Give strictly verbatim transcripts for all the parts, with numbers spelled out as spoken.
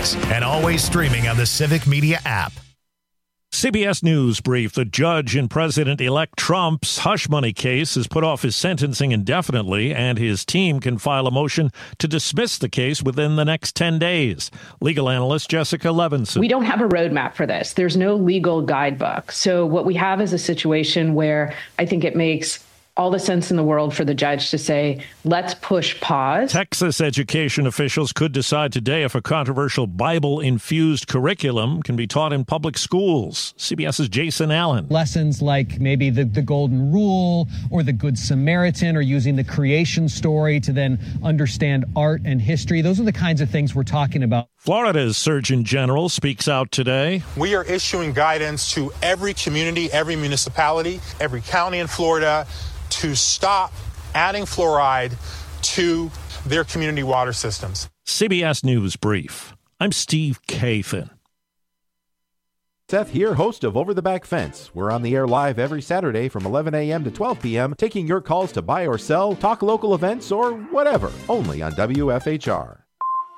Weekdays and always streaming on the Civic Media app. C B S News brief. The judge in President-elect Trump's hush money case has put off his sentencing indefinitely, and his team can file a motion to dismiss the case within the next ten days. Legal analyst Jessica Levinson. We don't have a roadmap for this. There's no legal guidebook. So what we have is a situation where I think it makes all the sense in the world for the judge to say, let's push pause. Texas education officials could decide today if a controversial Bible-infused curriculum can be taught in public schools. CBS's Jason Allen. Lessons like maybe the, the Golden Rule or the Good Samaritan, or using the creation story to then understand art and history. Those are the kinds of things we're talking about. Florida's Surgeon General speaks out today. We are issuing guidance to every community, every municipality, every county in Florida to stop adding fluoride to their community water systems. C B S News Brief. I'm Steve Kathan. Seth here, host of Over the Back Fence. We're on the air live every Saturday from eleven a.m. to twelve p.m., taking your calls to buy or sell, talk local events, or whatever, only on W F H R.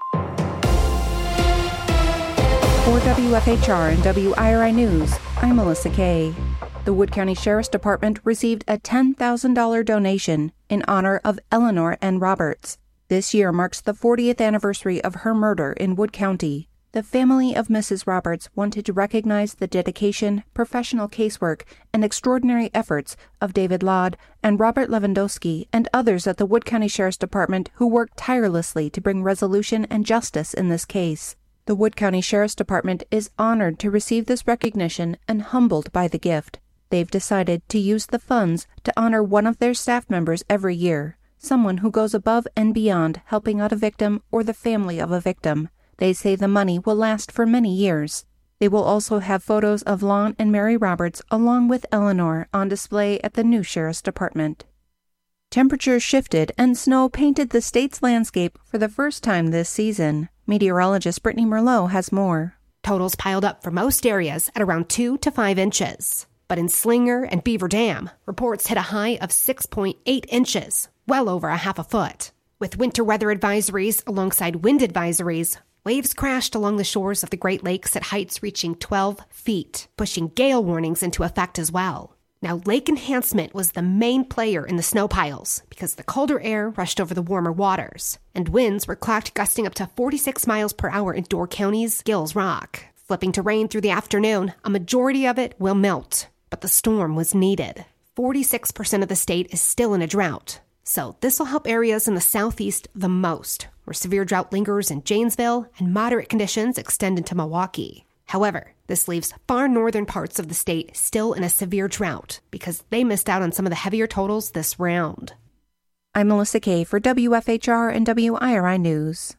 For W F H R and W I R I News, I'm Melissa Kay. The Wood County Sheriff's Department received a ten thousand dollars donation in honor of Eleanor N. Roberts. This year marks the fortieth anniversary of her murder in Wood County. The family of Missus Roberts wanted to recognize the dedication, professional casework, and extraordinary efforts of David Laud and Robert Lewandowski and others at the Wood County Sheriff's Department who worked tirelessly to bring resolution and justice in this case. The Wood County Sheriff's Department is honored to receive this recognition and humbled by the gift. They've decided to use the funds to honor one of their staff members every year, someone who goes above and beyond helping out a victim or the family of a victim. They say the money will last for many years. They will also have photos of Lon and Mary Roberts along with Eleanor on display at the new Sheriff's Department. Temperatures shifted and snow painted the state's landscape for the first time this season. Meteorologist Brittany Merlot has more. Totals piled up for most areas at around two to five inches. But in Slinger and Beaver Dam, reports hit a high of six point eight inches, well over a half a foot. With winter weather advisories alongside wind advisories, waves crashed along the shores of the Great Lakes at heights reaching twelve feet, pushing gale warnings into effect as well. Now, lake enhancement was the main player in the snow piles because the colder air rushed over the warmer waters, and winds were clocked gusting up to forty-six miles per hour in Door County's Gills Rock. Flipping to rain through the afternoon, a majority of it will melt. But the storm was needed. forty-six percent of the state is still in a drought. So this will help areas in the southeast the most, where severe drought lingers in Janesville and moderate conditions extend into Milwaukee. However, this leaves far northern parts of the state still in a severe drought because they missed out on some of the heavier totals this round. I'm Melissa Kay for W F H R and W I R I News.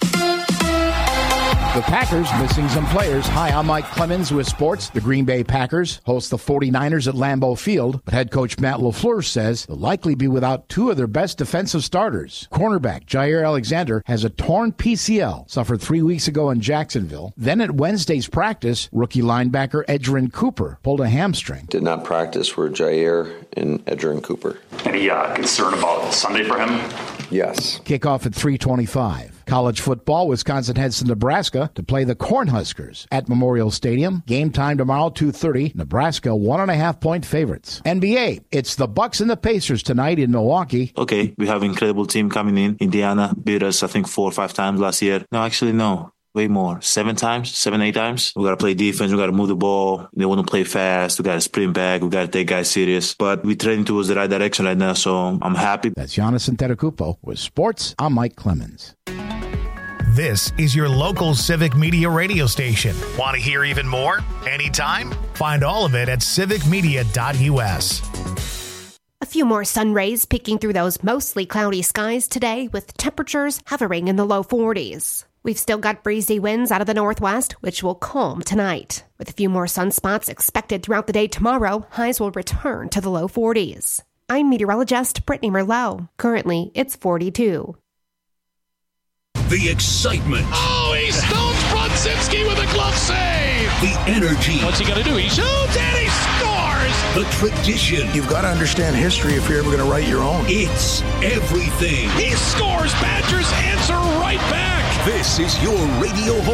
The Packers missing some players. Hi, I'm Mike Clemens with sports. The Green Bay Packers host the forty-niners at Lambeau Field, but head coach Matt LaFleur says they'll likely be without two of their best defensive starters. Cornerback Jair Alexander has a torn P C L, suffered three weeks ago in Jacksonville. Then at Wednesday's practice, rookie linebacker Edgerrin Cooper pulled a hamstring. Did not practice for Jair and Edgerrin Cooper. Any uh, concern about Sunday for him? Yes. Kickoff at three twenty-five. College football, Wisconsin heads to Nebraska to play the Cornhuskers at Memorial Stadium. Game time tomorrow, two thirty. Nebraska, one and a half point favorites. N B A, it's the Bucks and the Pacers tonight in Milwaukee. Okay, we have an incredible team coming in. Indiana beat us, I think, four or five times last year. No, actually, no. Way more. Seven times, seven, eight times. We got to play defense. We got to move the ball. They want to play fast. We got to sprint back. We got to take guys serious. But we're trending towards the right direction right now, so I'm happy. That's Giannis Antetokounmpo with sports. I'm Mike Clemens. This is your local Civic Media radio station. Want to hear even more? Anytime? Find all of it at civic media dot u s. A few more sun rays peeking through those mostly cloudy skies today with temperatures hovering in the low forties. We've still got breezy winds out of the northwest, which will calm tonight. With a few more sunspots expected throughout the day tomorrow, highs will return to the low forties. I'm meteorologist Brittany Merlot. Currently, it's forty-two. The excitement. Oh, he stones Brodzinski with a glove save. The energy. What's he going to do? He shoots and he scores. The tradition. You've got to understand history if you're ever going to write your own. It's everything. He scores. Badgers answer right back. This is your radio home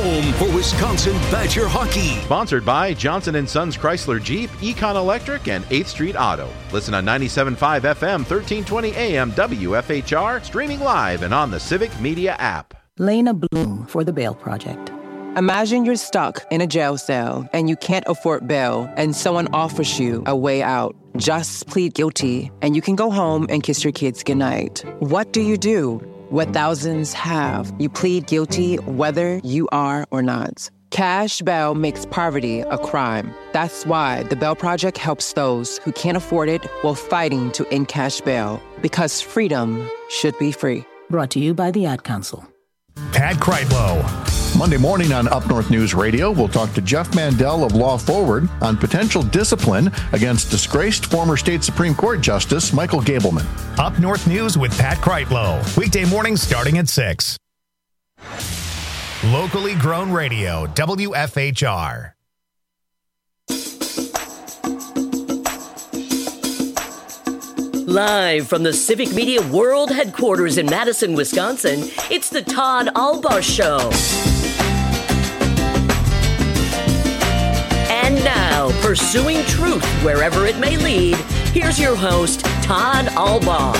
for Wisconsin Badger hockey. Sponsored by Johnson and Sons Chrysler Jeep, Econ Electric, and eighth Street Auto. Listen on ninety-seven point five F M, thirteen twenty A M W F H R, streaming live and on the Civic Media app. Lena Bloom for the Bail Project. Imagine you're stuck in a jail cell and you can't afford bail and someone offers you a way out. Just plead guilty and you can go home and kiss your kids goodnight. What do you do? What thousands have. You plead guilty whether you are or not. Cash bail makes poverty a crime. That's why the Bail Project helps those who can't afford it while fighting to end cash bail. Because freedom should be free. Brought to you by the Ad Council. Pat Kreitlow. Monday morning on Up North News Radio, we'll talk to Jeff Mandel of Law Forward on potential discipline against disgraced former state Supreme Court Justice Michael Gableman. Up North News with Pat Kreitlow. Weekday mornings starting at six. Locally grown radio, W F H R. Live from the Civic Media World Headquarters in Madison, Wisconsin, it's the Todd Albaugh Show. And now, pursuing truth wherever it may lead, here's your host, Todd Albaugh.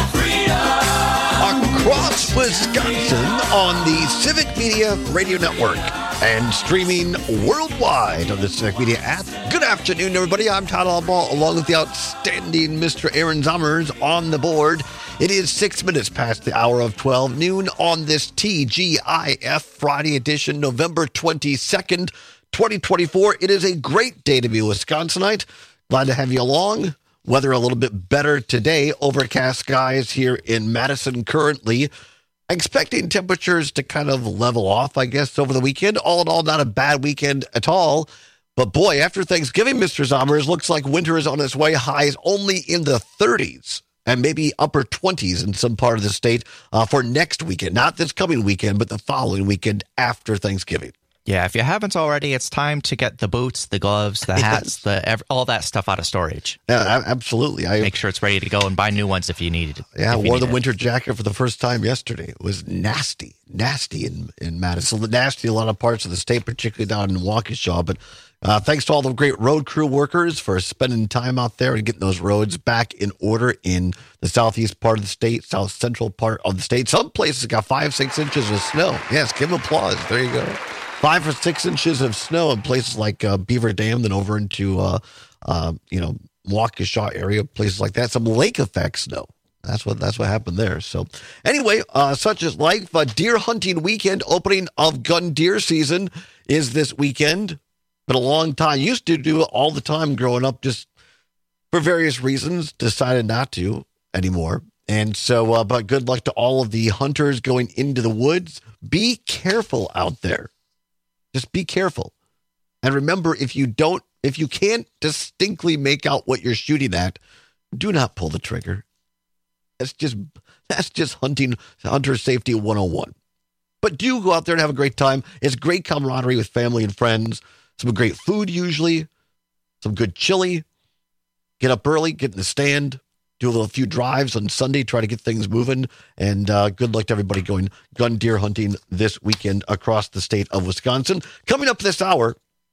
Across Wisconsin on the Civic Media Radio Network and streaming worldwide on the Civic Media app. Good afternoon, everybody. I'm Todd Albaugh, along with the outstanding Mister Aaron Zommers on the board. It is six minutes past the hour of twelve noon on this T G I F Friday edition, November twenty-second, twenty twenty-four. It is a great day to be a Wisconsinite. Glad to have you along. Weather a little bit better today. Overcast skies here in Madison currently. Expecting temperatures to kind of level off, I guess, over the weekend. All in all, not a bad weekend at all. But boy, after Thanksgiving, Mister Zommers, looks like winter is on its way. Highs only in the thirties and maybe upper twenties in some part of the state uh, for next weekend. Not this coming weekend, but the following weekend after Thanksgiving. Yeah, if you haven't already, it's time to get the boots, the gloves, the hats, the ev- all that stuff out of storage. Yeah, absolutely. I make sure it's ready to go and buy new ones if you need it. Yeah, I wore the winter jacket for the first time yesterday. It was nasty, nasty in, in Madison. Nasty in a lot of parts of the state, particularly down in Waukesha. But uh, thanks to all the great road crew workers for spending time out there and getting those roads back in order in the southeast part of the state, south central part of the state. Some places got five, six inches of snow. Yes, give them applause. There you go. Five or six inches of snow in places like uh, Beaver Dam, then over into, uh, uh, you know, Waukesha area, places like that. Some lake effect snow. That's what that's what happened there. So anyway, uh, such is life. Uh, deer hunting weekend, opening of gun deer season is this weekend. Been a long time. Used to do it all the time growing up, just for various reasons. Decided not to anymore. And so, uh, but good luck to all of the hunters going into the woods. Be careful out there. Just be careful. And remember, if you don't, if you can't distinctly make out what you're shooting at, do not pull the trigger. That's just, that's just hunting, hunter safety one oh one. But do go out there and have a great time. It's great camaraderie with family and friends. Some great food usually. Some good chili. Get up early, get in the stand. Do a little few drives on Sunday, try to get things moving, and uh, good luck to everybody going gun deer hunting this weekend across the state of Wisconsin. Coming up this hour,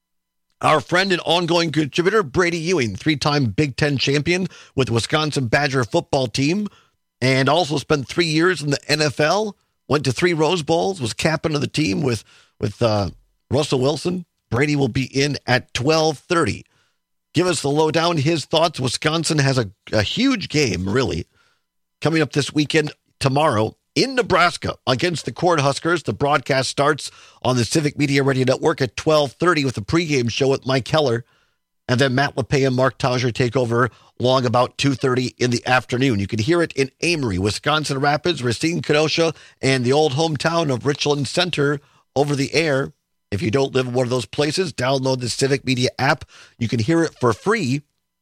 our friend and ongoing contributor, Brady Ewing, three-time Big Ten champion with the Wisconsin Badger football team, and also spent three years in the N F L, went to three Rose Bowls, was captain of the team with, with uh, Russell Wilson. Brady will be in at twelve thirty. Give us the lowdown, his thoughts. Wisconsin has a, a huge game, really, coming up this weekend tomorrow in Nebraska against the Cornhuskers. The broadcast starts on the Civic Media Radio Network at twelve thirty with a pregame show with Mike Heller. And then Matt LePay and Mark Tauger take over long about two thirty in the afternoon. You can hear it in Amory, Wisconsin Rapids, Racine, Kenosha, and the old hometown of Richland Center over the air. If you don't live in one of those places, download the Civic Media app. You can hear it for free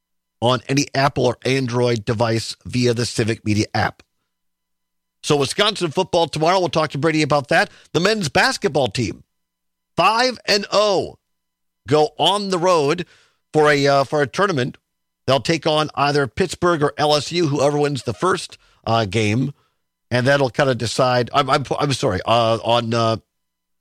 on any Apple or Android device via the Civic Media app. So Wisconsin football tomorrow. We'll talk to Brady about that. The men's basketball team, five and oh, go on the road for a uh, for a tournament. They'll take on either Pittsburgh or L S U, whoever wins the first uh, game, and that'll kind of decide. I'm I'm, I'm sorry uh, on. Uh,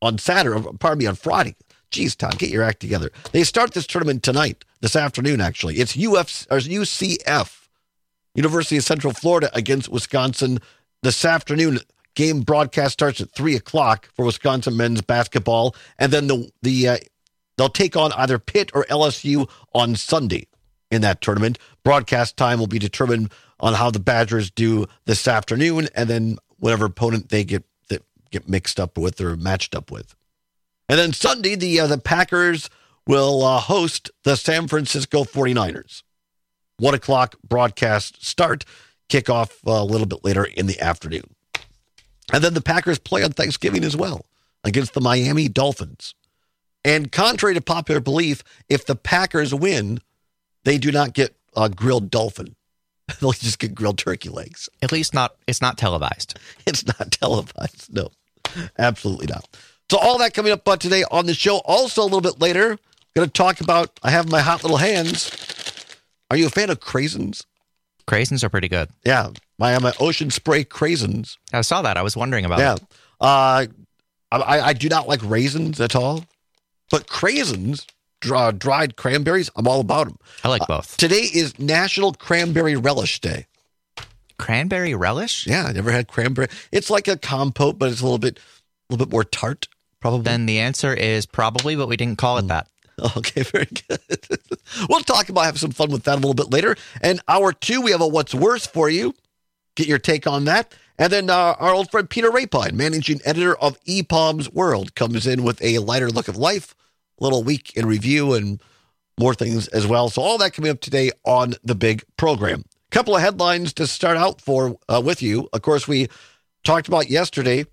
on Saturday, pardon me, on Friday. Jeez, Tom, get your act together. They start this tournament tonight, this afternoon, actually. It's U F, or U C F, University of Central Florida against Wisconsin this afternoon. Game broadcast starts at three o'clock for Wisconsin men's basketball, and then the the uh, they'll take on either Pitt or L S U on Sunday in that tournament. Broadcast time will be determined on how the Badgers do this afternoon, and then whatever opponent they get that get mixed up with or matched up with. And then Sunday, the uh, the Packers will uh, host the San Francisco forty-niners. One o'clock broadcast start, kickoff uh, a little bit later in the afternoon. And then the Packers play on Thanksgiving as well against the Miami Dolphins. And contrary to popular belief, if the Packers win, they do not get a grilled dolphin. They'll just get grilled turkey legs. At least not. It's not televised. It's not televised. No, absolutely not. So all that coming up uh, today on the show. Also a little bit later, going to talk about, I have my hot little hands. Are you a fan of craisins? Craisins are pretty good. Yeah. My, my Ocean Spray craisins. I saw that. I was wondering about yeah. it. Uh, I, I do not like raisins at all. But craisins, dry, dried cranberries, I'm all about them. I like both. Uh, today is National Cranberry Relish Day. Cranberry relish? Yeah, I never had cranberry. It's like a compote, but it's a little bit, a little bit more tart. Probably. Then the answer is probably, but we didn't call it that. Okay, very good. We'll talk about, have some fun with that a little bit later. And hour two, we have a What's Worse for you. Get your take on that. And then uh, our old friend Peter Rapine, managing editor of E P O M's World, comes in with a lighter look of life, a little week in review, and more things as well. So all that coming up today on the big program. Couple of headlines to start out for uh, with you. Of course, we talked about yesterday,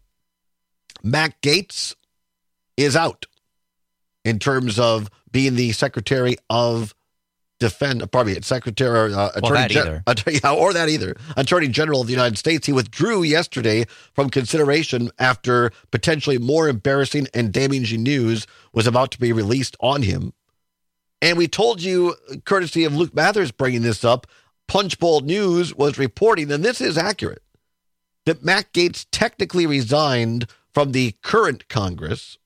Matt Gaetz is out in terms of being the Secretary of Defense, pardon me, Secretary, uh, Attorney or that Gen- either. yeah, or that either, Attorney General of the United States. He withdrew yesterday from consideration after potentially more embarrassing and damaging news was about to be released on him. And we told you, courtesy of Luke Mathers bringing this up, Punchbowl News was reporting, and this is accurate, that Matt Gaetz technically resigned from the current Congress,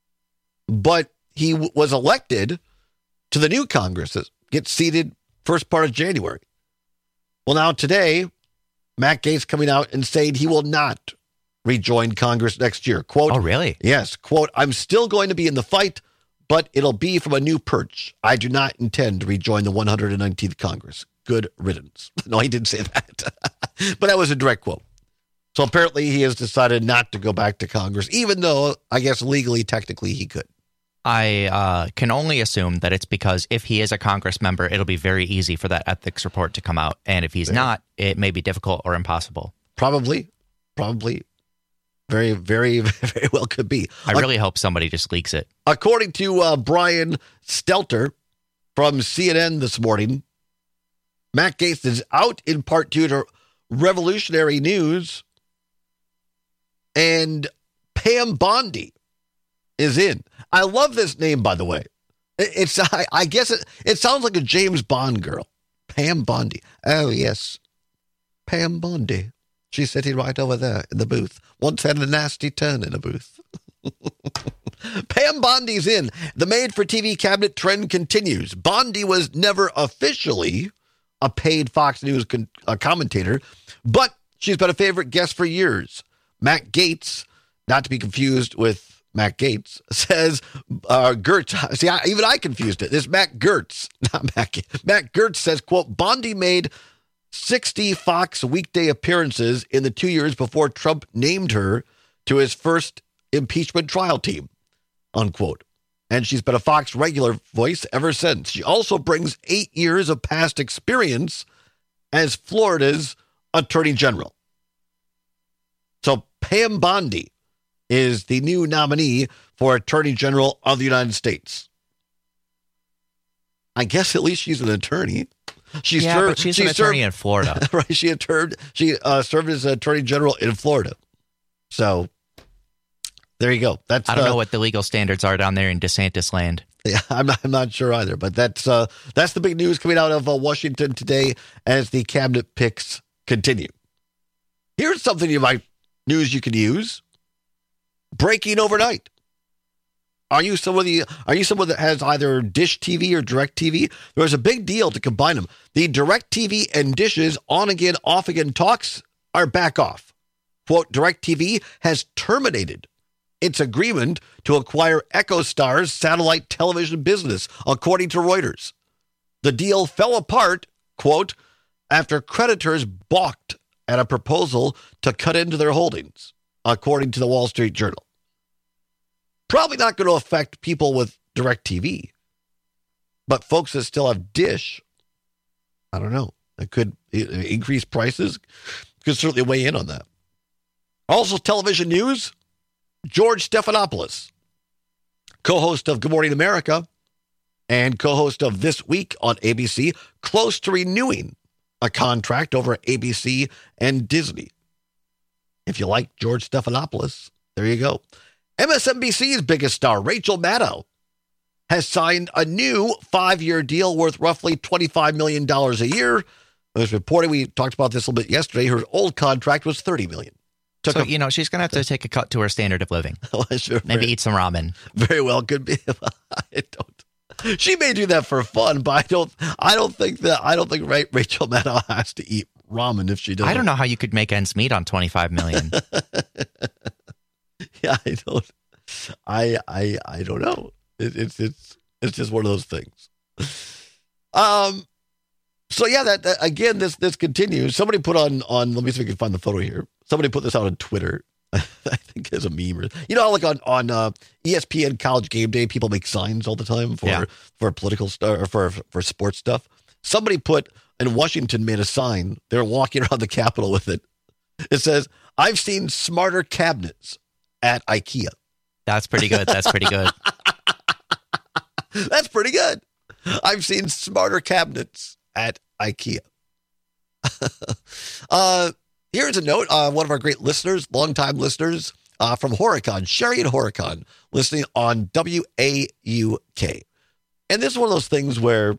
but he w- was elected to the new Congress that gets seated first part of January. Well, now today, Matt Gaetz coming out and saying he will not rejoin Congress next year. Quote, oh, really? Yes. Quote, I'm still going to be in the fight, but it'll be from a new perch. I do not intend to rejoin the one hundred nineteenth Congress. Good riddance. No, he didn't say that. But that was a direct quote. So apparently he has decided not to go back to Congress, even though I guess legally, technically he could. I uh, can only assume that it's because if he is a Congress member, it'll be very easy for that ethics report to come out. And if he's yeah. not, it may be difficult or impossible. Probably. Probably. Very, very, very well could be. I really uh, hope somebody just leaks it. According to uh, Brian Stelter from C N N this morning, Matt Gaetz is out in part due to revolutionary news, and Pam Bondi is in. I love this name, by the way. It's I, I guess it, it sounds like a James Bond girl. Pam Bondi. Oh, yes. Pam Bondi. She's sitting right over there in the booth. Once had a nasty turn in a booth. Pam Bondi's in. The made-for-T V cabinet trend continues. Bondi was never officially a paid Fox News con- uh, commentator, but she's been a favorite guest for years. Matt Gaetz, not to be confused with Matt Gaetz, says uh, Gertz. See, I, even I confused it. This Matt Gertz, not Matt Gaetz. Matt Gertz says, quote, Bondi made sixty Fox weekday appearances in the two years before Trump named her to his first impeachment trial team, unquote. And she's been a Fox regular voice ever since. She also brings eight years of past experience as Florida's Attorney General. So Pam Bondi is the new nominee for Attorney General of the United States. I guess at least she's an attorney. She yeah, served, but she's she an attorney served, in Florida. Right, she, served, she uh, served as Attorney General in Florida. So there you go. That's I don't uh, know what the legal standards are down there in DeSantis land. Yeah, I'm not, I'm not sure either. But that's uh, that's the big news coming out of uh, Washington today as the cabinet picks continue. Here's something you might news you can use. Breaking overnight. Are you somebody? Are you someone that has either Dish T V or Direct T V? There's a big deal to combine them. The Direct T V and Dish's on again, off again talks are back off. Quote, Direct T V has terminated its agreement to acquire EchoStar's satellite television business, according to Reuters. The deal fell apart, quote, after creditors balked at a proposal to cut into their holdings, according to the Wall Street Journal. Probably not going to affect people with Direct T V, but folks that still have Dish, I don't know. It could increase prices, could certainly weigh in on that. Also, television news, George Stephanopoulos, co-host of Good Morning America and co-host of This Week on A B C, close to renewing a contract over A B C and Disney. If you like George Stephanopoulos, there you go. M S N B C's biggest star, Rachel Maddow, has signed a new five-year deal worth roughly twenty-five million dollars a year. It was reported, we talked about this a little bit yesterday, her old contract was thirty million dollars. Took so, a, you know, she's going to have to take a cut to her standard of living. well, sure, Maybe very, eat some ramen. Very well could be. I don't. She may do that for fun, but I don't I don't think that I don't think Rachel Maddow has to eat ramen if she doesn't. I don't know how you could make ends meet on twenty-five million dollars. Yeah, I don't. I I I don't know. It, it's it's it's just one of those things. Um. So yeah, that, that again, this this continues. Somebody put on on. Let me see if we can find the photo here. Somebody put this out on Twitter. I think as a meme, or, you know, like on on uh, E S P N College Game Day, people make signs all the time for yeah. for political stuff or for for sports stuff. Somebody put in Washington made a sign. They're walking around the Capitol with it. It says, "I've seen smarter cabinets at IKEA." That's pretty good. That's pretty good. That's pretty good. I've seen smarter cabinets at IKEA. uh, here's a note. Uh, one of our great listeners, longtime listeners uh, from Horicon, Sherry and Horicon, listening on W A U K. And this is one of those things where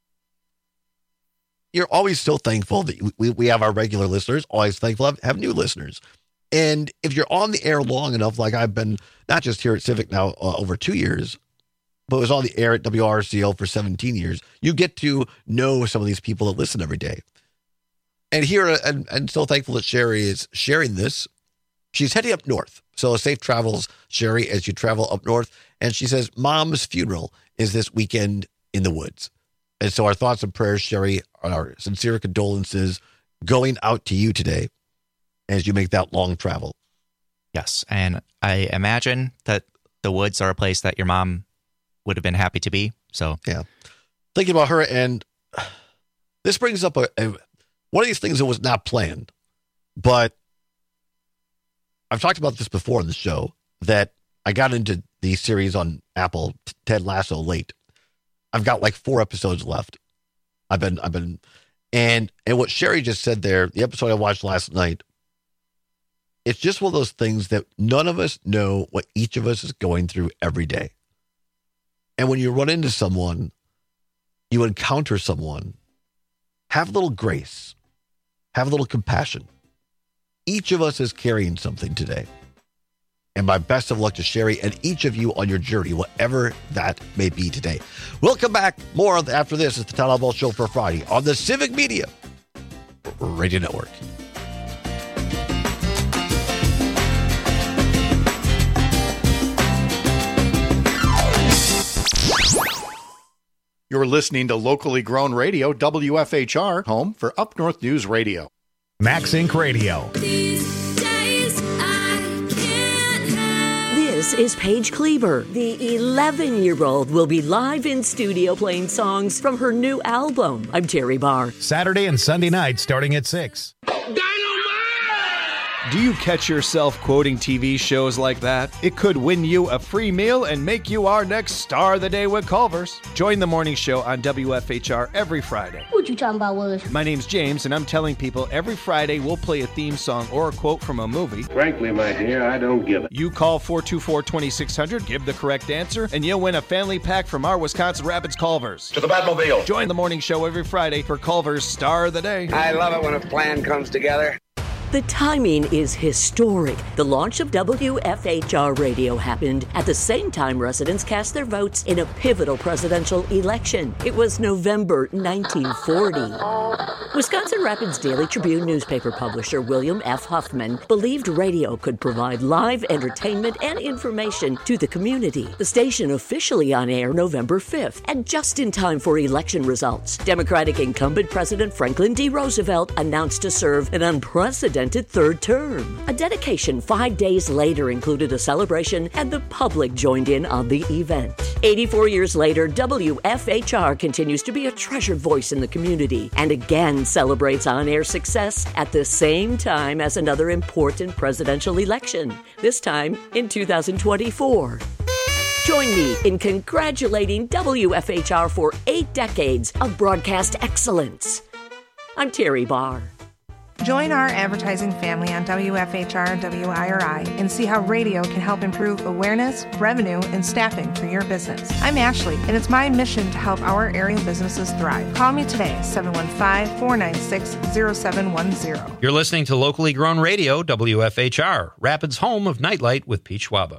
you're always so thankful that we, we have our regular listeners, always thankful to have new listeners. And if you're on the air long enough, like I've been, not just here at Civic now uh, over two years, but was on the air at W R C O for seventeen years, you get to know some of these people that listen every day. And here, and, and so thankful that Sherry is sharing this. She's heading up north. So safe travels, Sherry, as you travel up north. And she says, Mom's funeral is this weekend in the woods. And so our thoughts and prayers, Sherry, our sincere condolences going out to you today as you make that long travel. Yes. And I imagine that the woods are a place that your mom would have been happy to be. So, yeah. Thinking about her, and this brings up a, a one of these things that was not planned, but I've talked about this before in the show, that I got into the series on Apple, Ted Lasso, late. I've got like four episodes left. I've been, I've been, and, and what Sherry just said there, the episode I watched last night, it's just one of those things that none of us know what each of us is going through every day. And when you run into someone, you encounter someone, have a little grace, have a little compassion. Each of us is carrying something today. And my best of luck to Sherry and each of you on your journey, whatever that may be today. We'll come back more after this. It's the Town Hall Ball Show for Friday on the Civic Media Radio Network. You're listening to locally grown radio, W F H R, home for Up North News Radio. Max Inc Radio. This is Paige Cleaver. The eleven-year-old will be live in studio playing songs from her new album. I'm Terry Barr. Saturday and Sunday night starting at six. Do you catch yourself quoting T V shows like that? It could win you a free meal and make you our next star of the day with Culver's. Join the morning show on W F H R every Friday. What you talking about, Willis? My name's James, and I'm telling people every Friday we'll play a theme song or a quote from a movie. Frankly, my dear, I don't give it. You call four two four, two six zero zero, give the correct answer, and you'll win a family pack from our Wisconsin Rapids Culver's. To the Batmobile. Join the morning show every Friday for Culver's Star of the Day. I love it when a plan comes together. The timing is historic. The launch of W F H R Radio happened at the same time residents cast their votes in a pivotal presidential election. It was November nineteen forty. Wisconsin Rapids Daily Tribune newspaper publisher William F. Huffman believed radio could provide live entertainment and information to the community. The station officially on air November fifth, and just in time for election results. Democratic incumbent President Franklin D. Roosevelt announced to serve an unprecedented third term. A dedication five days later included a celebration, and the public joined in on the event. eighty-four years later, W F H R continues to be a treasured voice in the community, and again celebrates on-air success at the same time as another important presidential election, this time in two thousand twenty-four. Join me in congratulating W F H R for eight decades of broadcast excellence. I'm Terry Barr. Join our advertising family on W F H R and W I R I and see how radio can help improve awareness, revenue, and staffing for your business. I'm Ashley, and it's my mission to help our area businesses thrive. Call me today, seven one five, four nine six, zero seven one zero. You're listening to locally grown radio, W F H R, Rapids' home of Nightlight with Pete Schwaba.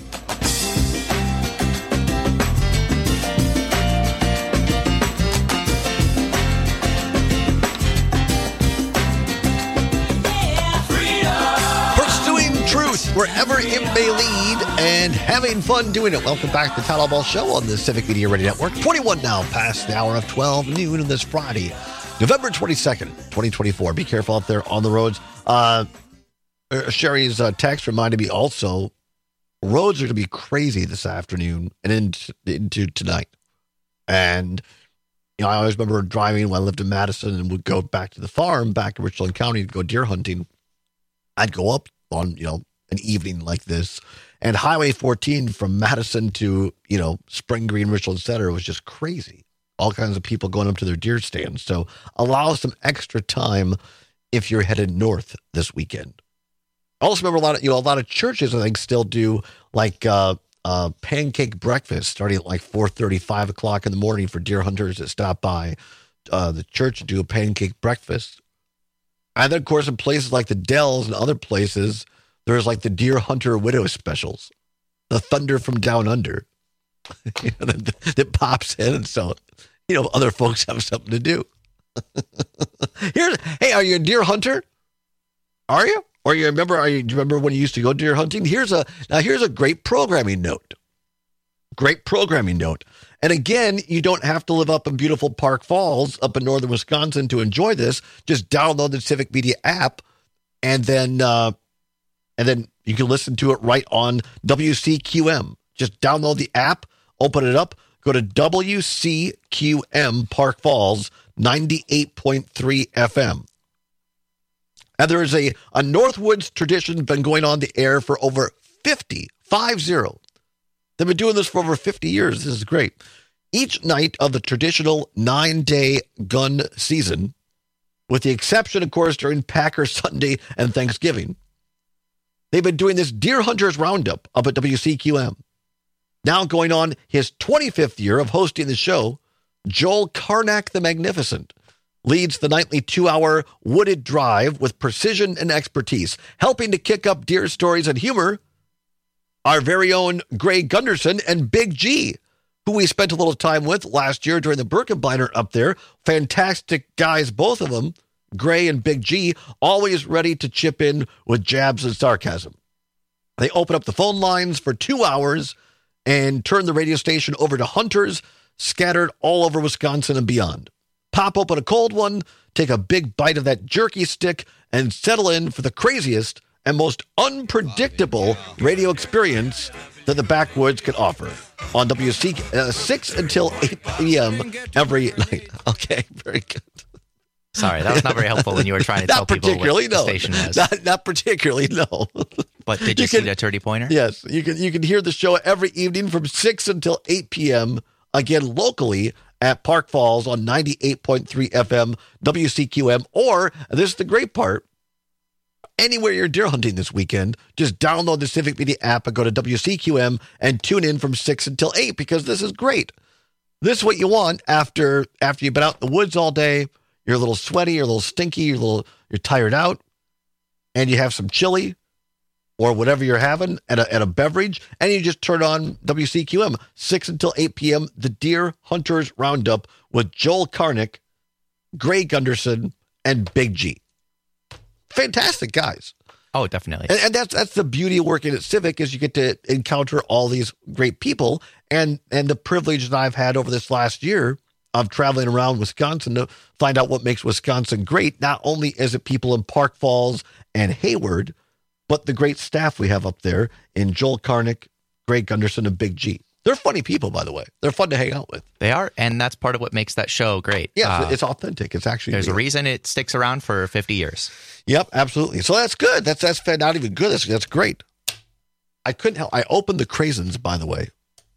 Wherever it may lead, and having fun doing it. Welcome back to the Town Hall Ball Show on the Civic Media Radio Network. twenty-one now past the hour of twelve noon on this Friday, November twenty-second, twenty twenty-four. Be careful out there on the roads. Uh, Sherry's uh, text reminded me also, roads are going to be crazy this afternoon and into, into tonight. And, you know, I always remember driving when I lived in Madison and would go back to the farm back in Richland County to go deer hunting. I'd go up on, you know, an evening like this, and Highway fourteen from Madison to, you know, Spring Green, Richland Center was just crazy. All kinds of people going up to their deer stands. So allow some extra time if you're headed north this weekend. I also remember a lot of, you know, a lot of churches, I think, still do like uh, uh, pancake breakfast starting at like four thirty, five o'clock in the morning for deer hunters that stop by uh, the church to do a pancake breakfast. And then, of course, in places like the Dells and other places, there's like the Deer Hunter Widow specials, the Thunder from Down Under, you know, that, that pops in. And so, you know, other folks have something to do. Here's, hey, are you a deer hunter? Are you? Or you remember, are you, do you remember when you used to go deer hunting? Here's a, now here's a great programming note. Great programming note. And again, you don't have to live up in beautiful Park Falls up in northern Wisconsin to enjoy this. Just download the Civic Media app, and then, uh, And then you can listen to it right on W C Q M. Just download the app, open it up, go to W C Q M Park Falls, ninety-eight point three F M. And there is a, a Northwoods tradition been going on the air for over fifty, five zero. They've been doing this for over fifty years. This is great. Each night of the traditional nine-day gun season, with the exception, of course, during Packer Sunday and Thanksgiving, they've been doing this Deer Hunters Roundup up at W C Q M. Now going on his twenty-fifth year of hosting the show, Joel Karnak the Magnificent leads the nightly two-hour wooded drive with precision and expertise, helping to kick up deer stories and humor. Our very own Gray Gunderson and Big G, who we spent a little time with last year during the Birkenbeiner up there. Fantastic guys, both of them. Gray and Big G, always ready to chip in with jabs and sarcasm. They open up the phone lines for two hours and turn the radio station over to hunters scattered all over Wisconsin and beyond. Pop open a cold one, take a big bite of that jerky stick, and settle in for the craziest and most unpredictable radio experience that the backwoods can offer on W C uh, six until eight p.m. every night. Okay, very good. Sorry, that was not very helpful when you were trying to tell people what the no. station was. Not, not particularly, no. But did you, you see can, the Turdy Pointer? Yes, you can you can hear the show every evening from six until eight p.m., again, locally at Park Falls on ninety-eight point three F M, W C Q M, or, and this is the great part, anywhere you're deer hunting this weekend, just download the Civic Media app and go to W C Q M and tune in from six until eight, because this is great. This is what you want after after you've been out in the woods all day. You're a little sweaty, you're a little stinky, you're a little, you're tired out. and you have some chili or whatever you're having and a, and a beverage, and you just turn on W C Q M, six until eight p.m., the Deer Hunters Roundup with Joel Karnick, Gray Gunderson, and Big G. Fantastic guys. Oh, definitely. And, and that's that's the beauty of working at Civic is you get to encounter all these great people, and and the privilege that I've had over this last year of traveling around Wisconsin to find out what makes Wisconsin great. Not only is it people in Park Falls and Hayward, but the great staff we have up there in Joel Karnick, Greg Gunderson, and Big G. They're funny people, by the way. They're fun to hang out with. They are, and that's part of what makes that show great. Yeah, uh, it's authentic. It's actually there's real. a reason it sticks around for fifty years. Yep, absolutely. So that's good. That's that's not even good. That's, that's great. I couldn't help. I opened the Craisins, by the way.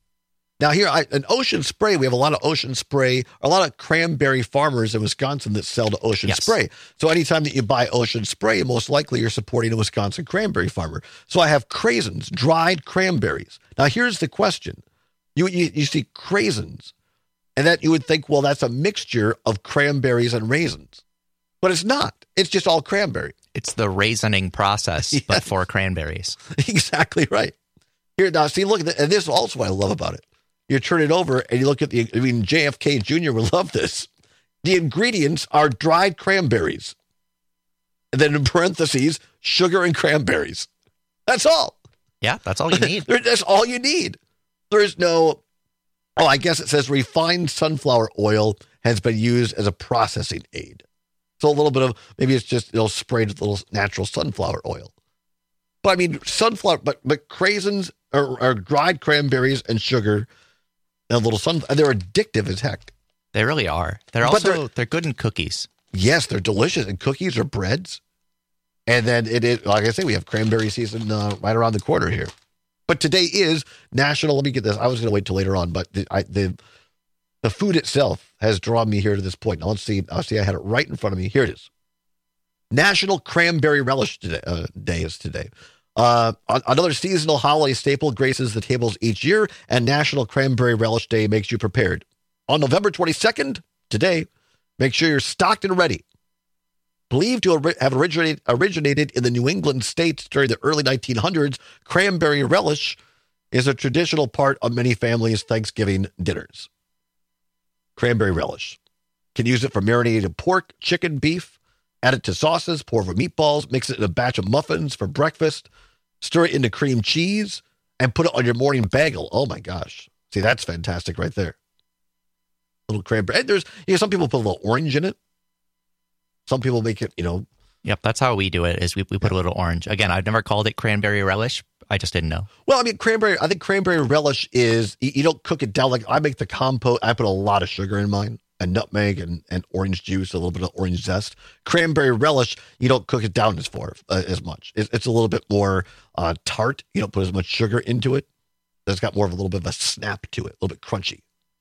Now here, I, an Ocean Spray. We have a lot of Ocean Spray, a lot of cranberry farmers in Wisconsin that sell to Ocean Yes. Spray. So anytime that you buy Ocean Spray, most likely you're supporting a Wisconsin cranberry farmer. So I have Craisins, dried cranberries. Now here's the question. You, you you see craisins, and that you would think, well, that's a mixture of cranberries and raisins. But it's not. It's just all cranberry. It's the raisining process, Yeah. but for cranberries. Exactly right. Here, now, see, look at that. And this is also what I love about it. You turn it over, and you look at the, I mean, J F K Junior would love this. The ingredients are dried cranberries. And then in parentheses, sugar and cranberries. That's all. Yeah, that's all you need. That's all you need. There's no, oh, I guess it says refined sunflower oil has been used as a processing aid. So a little bit of, maybe it's just, you know, sprayed with a little natural sunflower oil. But I mean, sunflower, but, but craisins are, are dried cranberries and sugar and a little sun, and they're addictive as heck. They really are. They're But also, they're- they're, good in cookies. Yes, they're delicious. And cookies or breads. And then it is, like I say, we have cranberry season uh, right around the corner here. But today is National, let me get this. I was going to wait till later on, but the, I, the the food itself has drawn me here to this point. Now, let's see. I'll see. I had it right in front of me. Here it is. National Cranberry Relish today, uh, Day is today. Uh, another seasonal holiday staple graces the tables each year, and National Cranberry Relish Day makes you prepared. On November twenty-second, today, make sure you're stocked and ready. Believed to have originated, originated in the New England states during the early nineteen hundreds, cranberry relish is a traditional part of many families' Thanksgiving dinners. Cranberry relish. Can use it for marinated pork, chicken, beef, add it to sauces, pour over meatballs, mix it in a batch of muffins for breakfast, stir it into cream cheese, and put it on your morning bagel. Oh my gosh. See, that's fantastic right there. Little cranberry. And there's, you know, some people put a little orange in it. Some people make it, you know. Yep, that's how we do it, is we, we put a little orange. Again, I've never called it cranberry relish. I just didn't know. Well, I mean, cranberry, I think cranberry relish is, you, you don't cook it down. Like I make the compote, I put a lot of sugar in mine, and nutmeg and, and orange juice, a little bit of orange zest. Cranberry relish, you don't cook it down as far uh, as much. It's, it's a little bit more uh, tart. You don't put as much sugar into it. It's got more of a little bit of a snap to it, a little bit crunchy.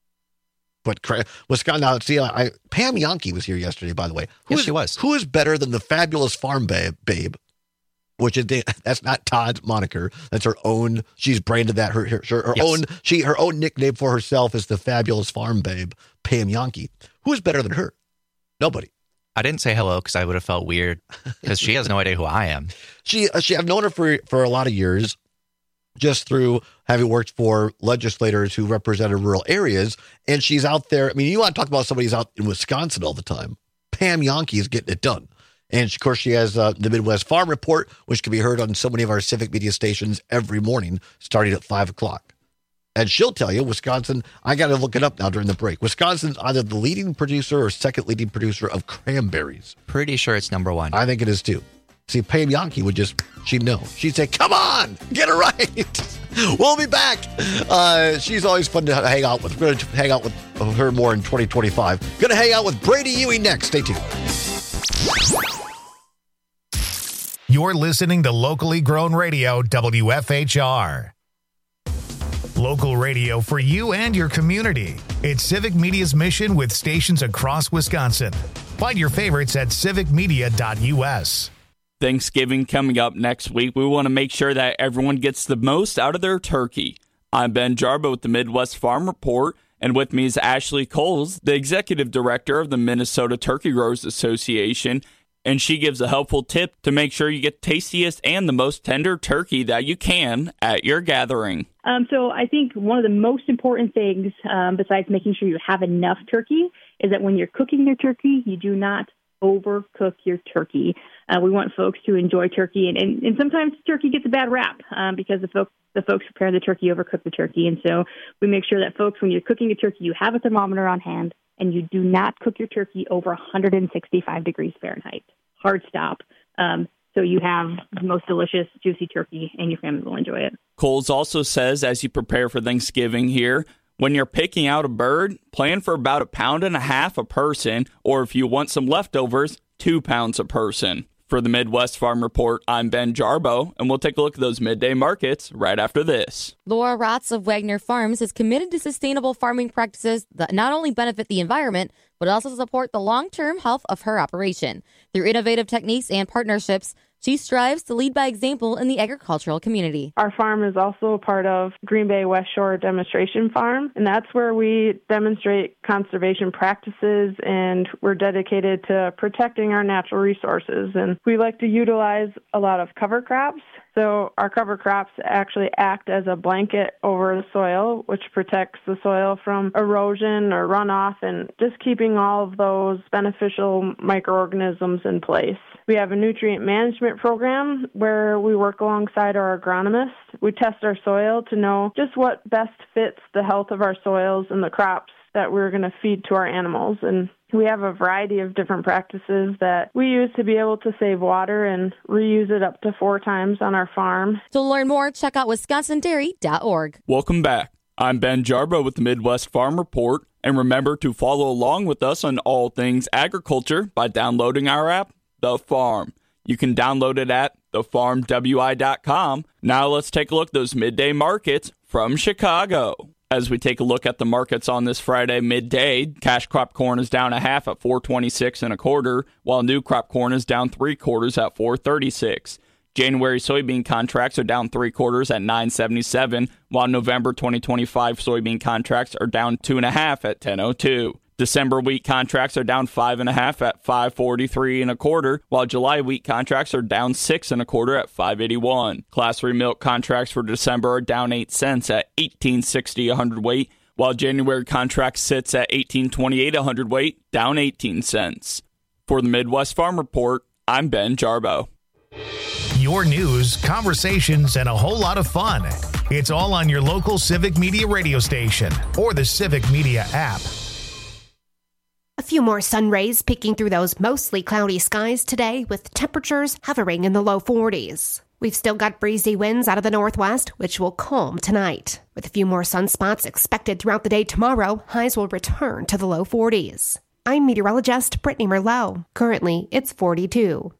But Wisconsin, now see, I, Pam Yankee was here yesterday, by the way. Who Yes, is, she was. Who is better than the fabulous farm babe, babe? Which is that's not Todd's moniker. That's her own. She's branded that her her, her Yes. own. She her own nickname for herself is the fabulous farm babe, Pam Yankee. Who is better than her? Nobody. I didn't say hello because I would have felt weird because she has no idea who I am. She uh, she I've known her for for a lot of years, just through having worked for legislators who represented rural areas. And she's out there. I mean, you want to talk about somebody who's out in Wisconsin all the time. Pam Yankee is getting it done. And of course, she has uh, the Midwest Farm Report, which can be heard on so many of our civic media stations every morning, starting at five o'clock. And she'll tell you, Wisconsin, I got to look it up now during the break. Wisconsin's either the leading producer or second leading producer of cranberries. Pretty sure it's number one. I think it is too. See, Pam Yankee would just, she'd know. She'd say, come on, get it right. We'll be back. Uh, she's always fun to hang out with. We're going to hang out with her more in twenty twenty-five. Going to hang out with Brady Ewing next. Stay tuned. You're listening to locally grown radio, W F H R. Local radio for you and your community. It's Civic Media's mission with stations across Wisconsin. Find your favorites at civic media dot U S. Thanksgiving coming up next week. We want to make sure that everyone gets the most out of their turkey. I'm Ben Jarbo with the Midwest Farm Report, and with me is Ashley Coles, the Executive Director of the Minnesota Turkey Growers Association. and she gives a helpful tip to make sure you get the tastiest and the most tender turkey that you can at your gathering. Um, so I think one of the most important things, um, besides making sure you have enough turkey, is that when you're cooking your turkey, you do not overcook your turkey. Uh, we want folks to enjoy turkey, and, and, and sometimes turkey gets a bad rap um, because the folks the folks prepare the turkey overcook the turkey. And so we make sure that folks, when you're cooking a turkey, you have a thermometer on hand, and you do not cook your turkey over one hundred sixty-five degrees Fahrenheit. Hard stop. Um, so you have the most delicious, juicy turkey, and your family will enjoy it. Coles also says, as you prepare for Thanksgiving here, when you're picking out a bird, plan for about a pound and a half a person, or if you want some leftovers, two pounds a person. For the Midwest Farm Report, I'm Ben Jarbo, and we'll take a look at those midday markets right after this. Laura Rotz of Wagner Farms is committed to sustainable farming practices that not only benefit the environment, but also support the long-term health of her operation. Through innovative techniques and partnerships, she strives to lead by example in the agricultural community. Our farm is also a part of Green Bay West Shore Demonstration Farm, and that's where we demonstrate conservation practices, and we're dedicated to protecting our natural resources. And we like to utilize a lot of cover crops. So our cover crops actually act as a blanket over the soil, which protects the soil from erosion or runoff and just keeping all of those beneficial microorganisms in place. We have a nutrient management program where we work alongside our agronomists. We test our soil to know just what best fits the health of our soils and the crops that we're going to feed to our animals. And we have a variety of different practices that we use to be able to save water and reuse it up to four times on our farm. To learn more, check out wisconsin dairy dot org. Welcome back. I'm Ben Jarbo with the Midwest Farm Report, and remember to follow along with us on all things agriculture by downloading our app, The Farm. You can download it at the farm w i dot com. Now let's take a look at those midday markets from Chicago. As we take a look at the markets on this Friday midday, cash crop corn is down a half at four twenty-six and a quarter, while new crop corn is down three quarters at four thirty-six. January soybean contracts are down three quarters at nine seventy-seven, while November twenty twenty-five soybean contracts are down two and a half at ten oh two. December wheat contracts are down five and a half at five forty-three and a quarter, while July wheat contracts are down six and a quarter at five eighty-one. Class three milk contracts for December are down eight cents at eighteen sixty a hundredweight, while January contract sits at eighteen twenty-eight a hundredweight, down eighteen cents. For the Midwest Farm Report, I'm Ben Jarbo. Your news, conversations, and a whole lot of fun. It's all on your local Civic Media radio station or the Civic Media app. A few more sun rays peeking through those mostly cloudy skies today, with temperatures hovering in the low forties. We've still got breezy winds out of the northwest, which will calm tonight. With a few more sunspots expected throughout the day tomorrow, highs will return to the low forties. I'm meteorologist Brittany Merlot. Currently, it's forty-two.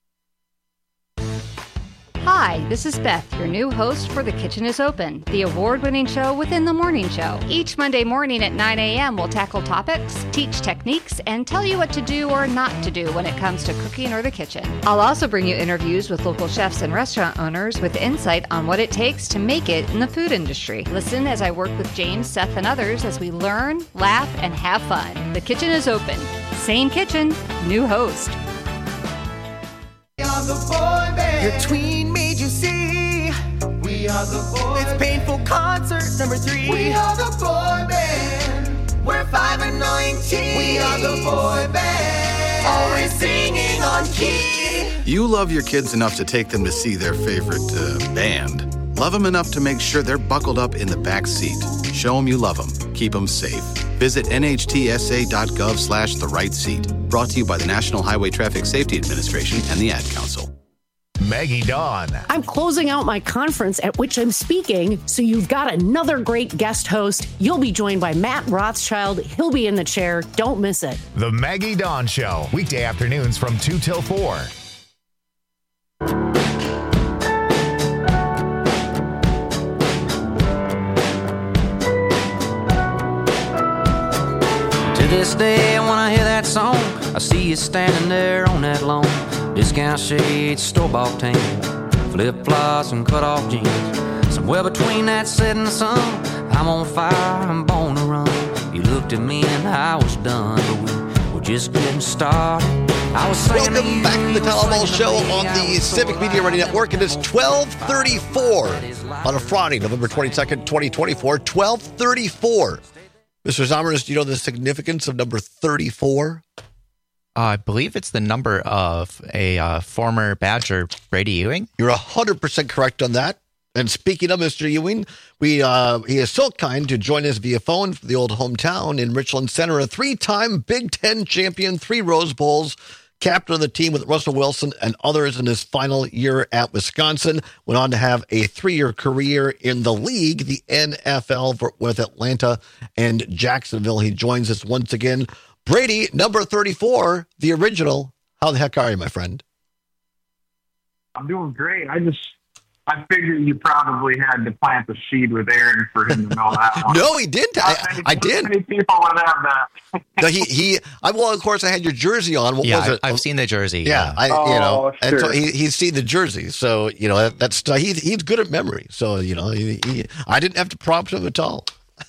Hi, this is Beth, your new host for The Kitchen is Open, the award-winning show within the morning show. Each Monday morning at nine a.m., we'll tackle topics, teach techniques, and tell you what to do or not to do when it comes to cooking or the kitchen. I'll also bring you interviews with local chefs and restaurant owners with insight on what it takes to make it in the food industry. Listen as I work with James, Seth, and others as we learn, laugh, and have fun. The Kitchen is Open. Same kitchen, new host. We are the boy band. Your tween made you see. We are the boy. It's Painful Concert number three. We are the boy band. We're five and nineteen. We are the boy band. Always singing on key. You love your kids enough to take them to see their favorite uh, band. Love them enough to make sure they're buckled up in the back seat. Show them you love them. Keep them safe. Visit N H T S A dot gov slash the right seat. Brought to you by the National Highway Traffic Safety Administration and the Ad Council. Maggie Dawn. I'm closing out my conference at which I'm speaking, so you've got another great guest host. You'll be joined by Matt Rothschild. He'll be in the chair. Don't miss it. The Maggie Dawn Show, weekday afternoons from two till four. To this day, when I hear that song, I see you standing there on that lawn. Discount shades, store-bought tan, flip-flops and cut-off jeans. Somewhere between that setting sun, I'm on fire, I'm born to run. You looked at me and I was done, but we were just getting started. Welcome back to the Tyler Ball Show on the Civic Media Radio Network. It is twelve thirty-four on a Friday, November twenty-second, twenty twenty-four. twelve thirty-four. Mister Zommers, do you know the significance of number thirty-four? Uh, I believe it's the number of a uh, former Badger, Brady Ewing. You're one hundred percent correct on that. And speaking of Mister Ewing, we uh, he is so kind to join us via phone from the old hometown in Richland Center, a three-time Big Ten champion, three Rose Bowls, captain of the team with Russell Wilson and others in his final year at Wisconsin. Went on to have a three-year career in the league, the N F L, for, with Atlanta and Jacksonville. He joins us once again. Brady, number thirty-four, the original. How the heck are you, my friend? I'm doing great. I just... I figured you probably had to plant the seed with Aaron for him to know that one. No, he didn't. I, many, I did. Many people would have that. no, he, he, I, well, of course, I had your jersey on. What yeah, was it? I've seen the jersey. Yeah, yeah. I, you oh, know, sure. and so he, he's seen the jersey. So, you know, that, that's, he, he's good at memory. So, you know, he, he, I didn't have to prompt him at all.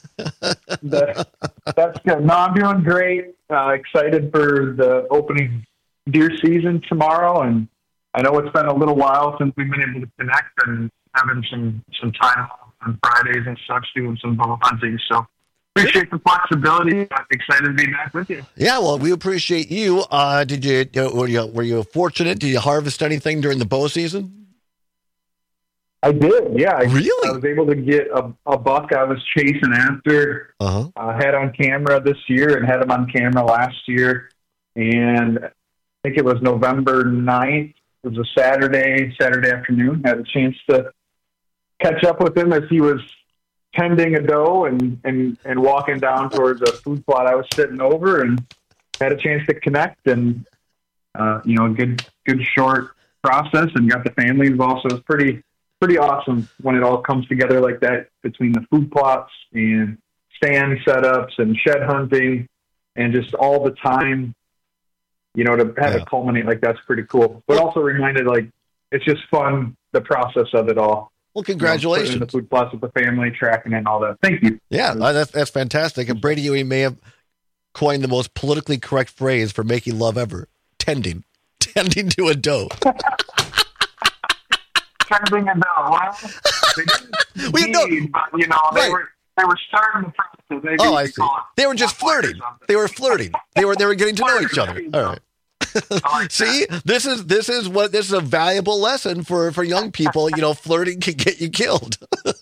that, that's good. No, I'm doing great. Uh, excited for the opening deer season tomorrow. And I know it's been a little while since we've been able to connect and having some, some time on Fridays and such, doing some bow hunting. So appreciate the flexibility. I'm excited to be back with you. Yeah, well, we appreciate you. Uh, did you, were you, were you fortunate? Did you harvest anything during the bow season? I did, yeah. I, really? I was able to get a, a buck I was chasing after. Uh-huh. I had on camera this year and had him on camera last year. And I think it was November ninth. It was a Saturday, Saturday afternoon. Had a chance to catch up with him as he was tending a doe and, and, and walking down towards a food plot I was sitting over, and had a chance to connect and, uh, you know, a good, good short process, and got the family involved. So it was pretty, pretty awesome when it all comes together like that, between the food plots and stand setups and shed hunting and just all the time, you know, to have yeah. it culminate like that's pretty cool. But also reminded, like, it's just fun, the process of it all. Well, congratulations. You know, the food plots with the family, tracking and all that. Thank you. Yeah, that's, that's fantastic. And Brady Ewing may have coined the most politically correct phrase for making love ever. Tending. Tending to a doe. Tending a doe. Well, they didn't we know, but, you know, they right. were they were starting the process. Maybe oh, I see. They were just flirting. They were flirting. They were they were getting to know each other. All right. Like See, that. this is this is what this is a valuable lesson for, for young people. You know, flirting can get you killed.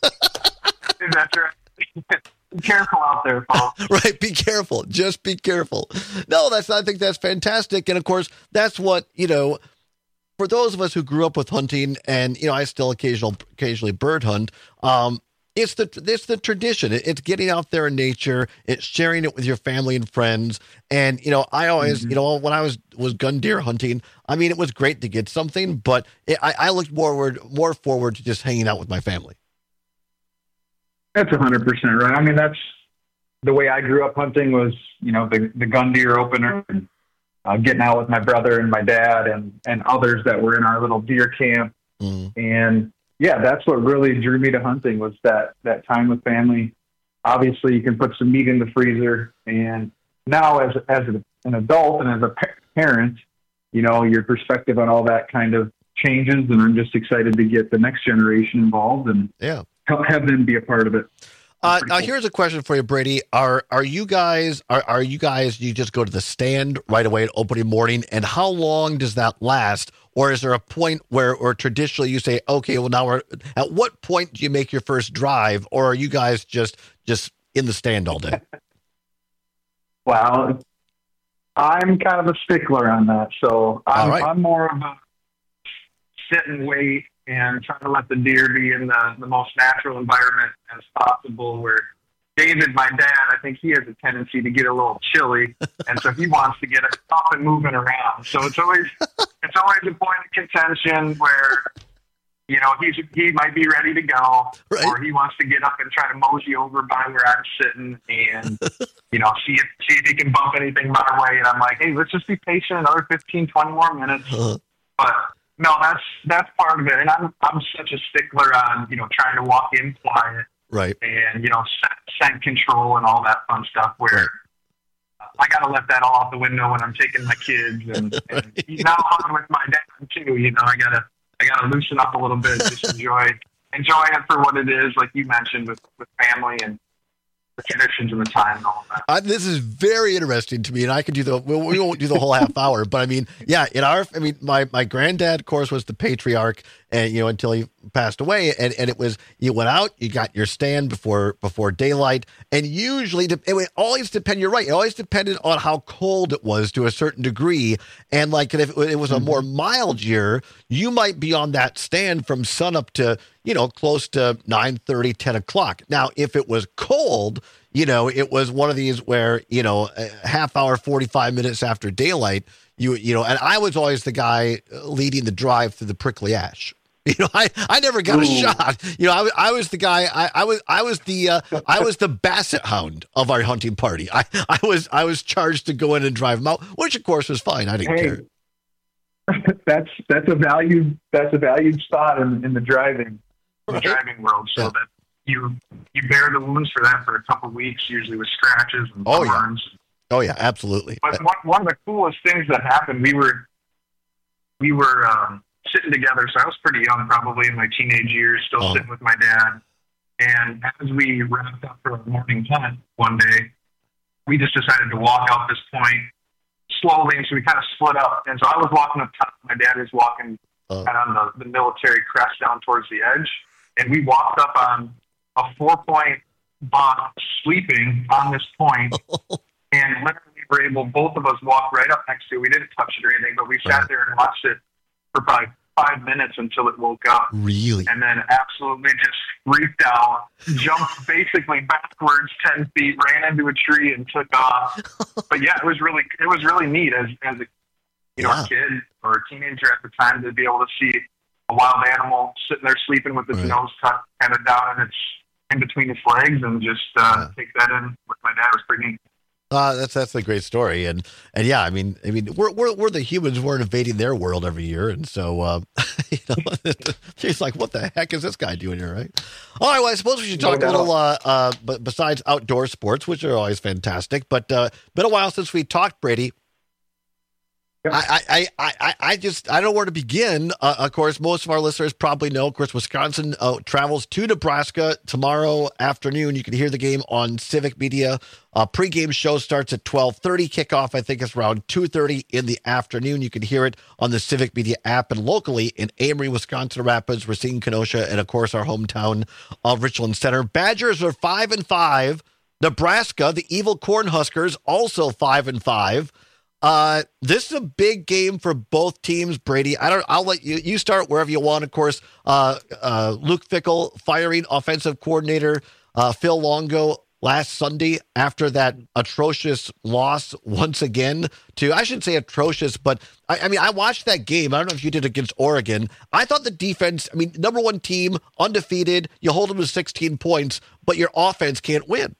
That's right. Be careful out there, folks. Right, be careful. Just be careful. No, that's I think that's fantastic, and of course, that's what you know. For those of us who grew up with hunting, and you know, I still occasional occasionally bird hunt. Um, It's the it's the tradition. It's getting out there in nature. It's sharing it with your family and friends. And you know, I always, mm-hmm. you know, when I was was gun deer hunting, I mean, it was great to get something, but it, I, I looked forward more forward to just hanging out with my family. That's a hundred percent right. I mean, that's the way I grew up hunting. Was you know the the gun deer opener, and uh, getting out with my brother and my dad and and others that were in our little deer camp, mm-hmm. and. Yeah, that's what really drew me to hunting, was that, that time with family. Obviously, you can put some meat in the freezer, and now as as an adult and as a parent, you know, your perspective on all that kind of changes, and I'm just excited to get the next generation involved and yeah. have them be a part of it. Uh, now, here's a question for you, Brady. Are are you guys are are you guys? You just go to the stand right away at opening morning, and how long does that last? Or is there a point where, or traditionally, you say, okay, well, now we're at what point do you make your first drive, or are you guys just just in the stand all day? Well, I'm kind of a stickler on that, so I'm, right. I'm more of a sit and wait and try to let the deer be in the, the most natural environment as possible. Where David, my dad, I think he has a tendency to get a little chilly, and so he wants to get up and moving around. So it's always it's always a point of contention where, you know, he's he might be ready to go, right. or he wants to get up and try to mosey over by where I'm sitting and, you know, see if see if he can bump anything my way. And I'm like, hey, let's just be patient another fifteen, twenty more minutes. Uh-huh. But no, that's that's part of it. And I'm I'm such a stickler on, you know, trying to walk in quiet. Right. And, you know, scent, scent control and all that fun stuff where, right. I got to let that all out the window when I'm taking my kids. And, and now I'm with my dad too. You know, I gotta I gotta loosen up a little bit, just enjoy enjoy it for what it is, like you mentioned, with, with family and the traditions and the time and all of that. Uh, this is very interesting to me, and I could do the we, we won't do the whole half hour, but I mean, yeah, in our I mean, my my granddad, of course, was the patriarch, and you know, until he passed away, and, and it was you went out, you got your stand before before daylight, and usually it would always depend. You're right, it always depended on how cold it was to a certain degree, and like if it was a mm-hmm. more mild year, you might be on that stand from sunup to you know close to nine thirty, ten o'clock. Now, if it was cold, you know, it was one of these where you know a half hour, forty-five minutes after daylight, you you know, and I was always the guy leading the drive through the prickly ash. You know, I, I never got Ooh. a shot. You know, I, I was the guy. I, I was I was the uh, I was the basset hound of our hunting party. I, I was I was charged to go in and drive them out, which of course was fine. I didn't hey, care. That's that's a valued that's a valued spot in, in the driving in the driving world. So yeah. that you you bear the wounds for that for a couple of weeks, usually with scratches and oh, burns. Yeah. Oh yeah, absolutely. But one one of the coolest things that happened, we were we were. Um, sitting together, so I was pretty young, probably in my teenage years, still oh. sitting with my dad. And as we wrapped up for a morning hunt one day, we just decided to walk out this point slowly, and so we kind of split up. And so I was walking up top, my dad was walking oh. kind of on the, the military crest down towards the edge, and we walked up on a four-point buck sleeping on this point, and literally were able, both of us walked right up next to it. We didn't touch it or anything, but we sat there and watched it for probably five minutes until it woke up. Really? And then absolutely just freaked out, jumped basically backwards ten feet, ran into a tree and took off. But yeah, it was really, it was really neat as, as a, you know, yeah. a kid or a teenager at the time to be able to see a wild animal sitting there sleeping with its right. nose tucked kind of down in its, in between its legs, and just uh, yeah. take that in with my dad. It was pretty neat. Uh, that's that's a great story, and and yeah, I mean, I mean, we're we're we're the humans. We're invading their world every year, and so uh, you know, she's like, what the heck is this guy doing here, right? All right, well, I suppose we should talk no, a little, uh, uh, but besides outdoor sports, which are always fantastic, but uh, been a while since we talked, Brady. I, I, I, I, I just, I don't know where to begin. Uh, of course, most of our listeners probably know, of course, Wisconsin uh, travels to Nebraska tomorrow afternoon. You can hear the game on Civic Media. Uh, pregame show starts at twelve thirty. Kickoff, I think, is around two thirty in the afternoon. You can hear it on the Civic Media app, and locally in Amory, Wisconsin Rapids, Racine, Kenosha, and, of course, our hometown of Richland Center. Badgers are five and five. Nebraska, the evil Cornhuskers, also five and five. Uh, this is a big game for both teams, Brady. I don't. I'll let you. You start wherever you want. Of course, uh, uh, Luke Fickell firing offensive coordinator uh, Phil Longo last Sunday after that atrocious loss once again to. I shouldn't say atrocious, but I, I mean I watched that game. I don't know if you did against Oregon. I thought the defense. I mean, number one team, undefeated. You hold them to sixteen points, but your offense can't win.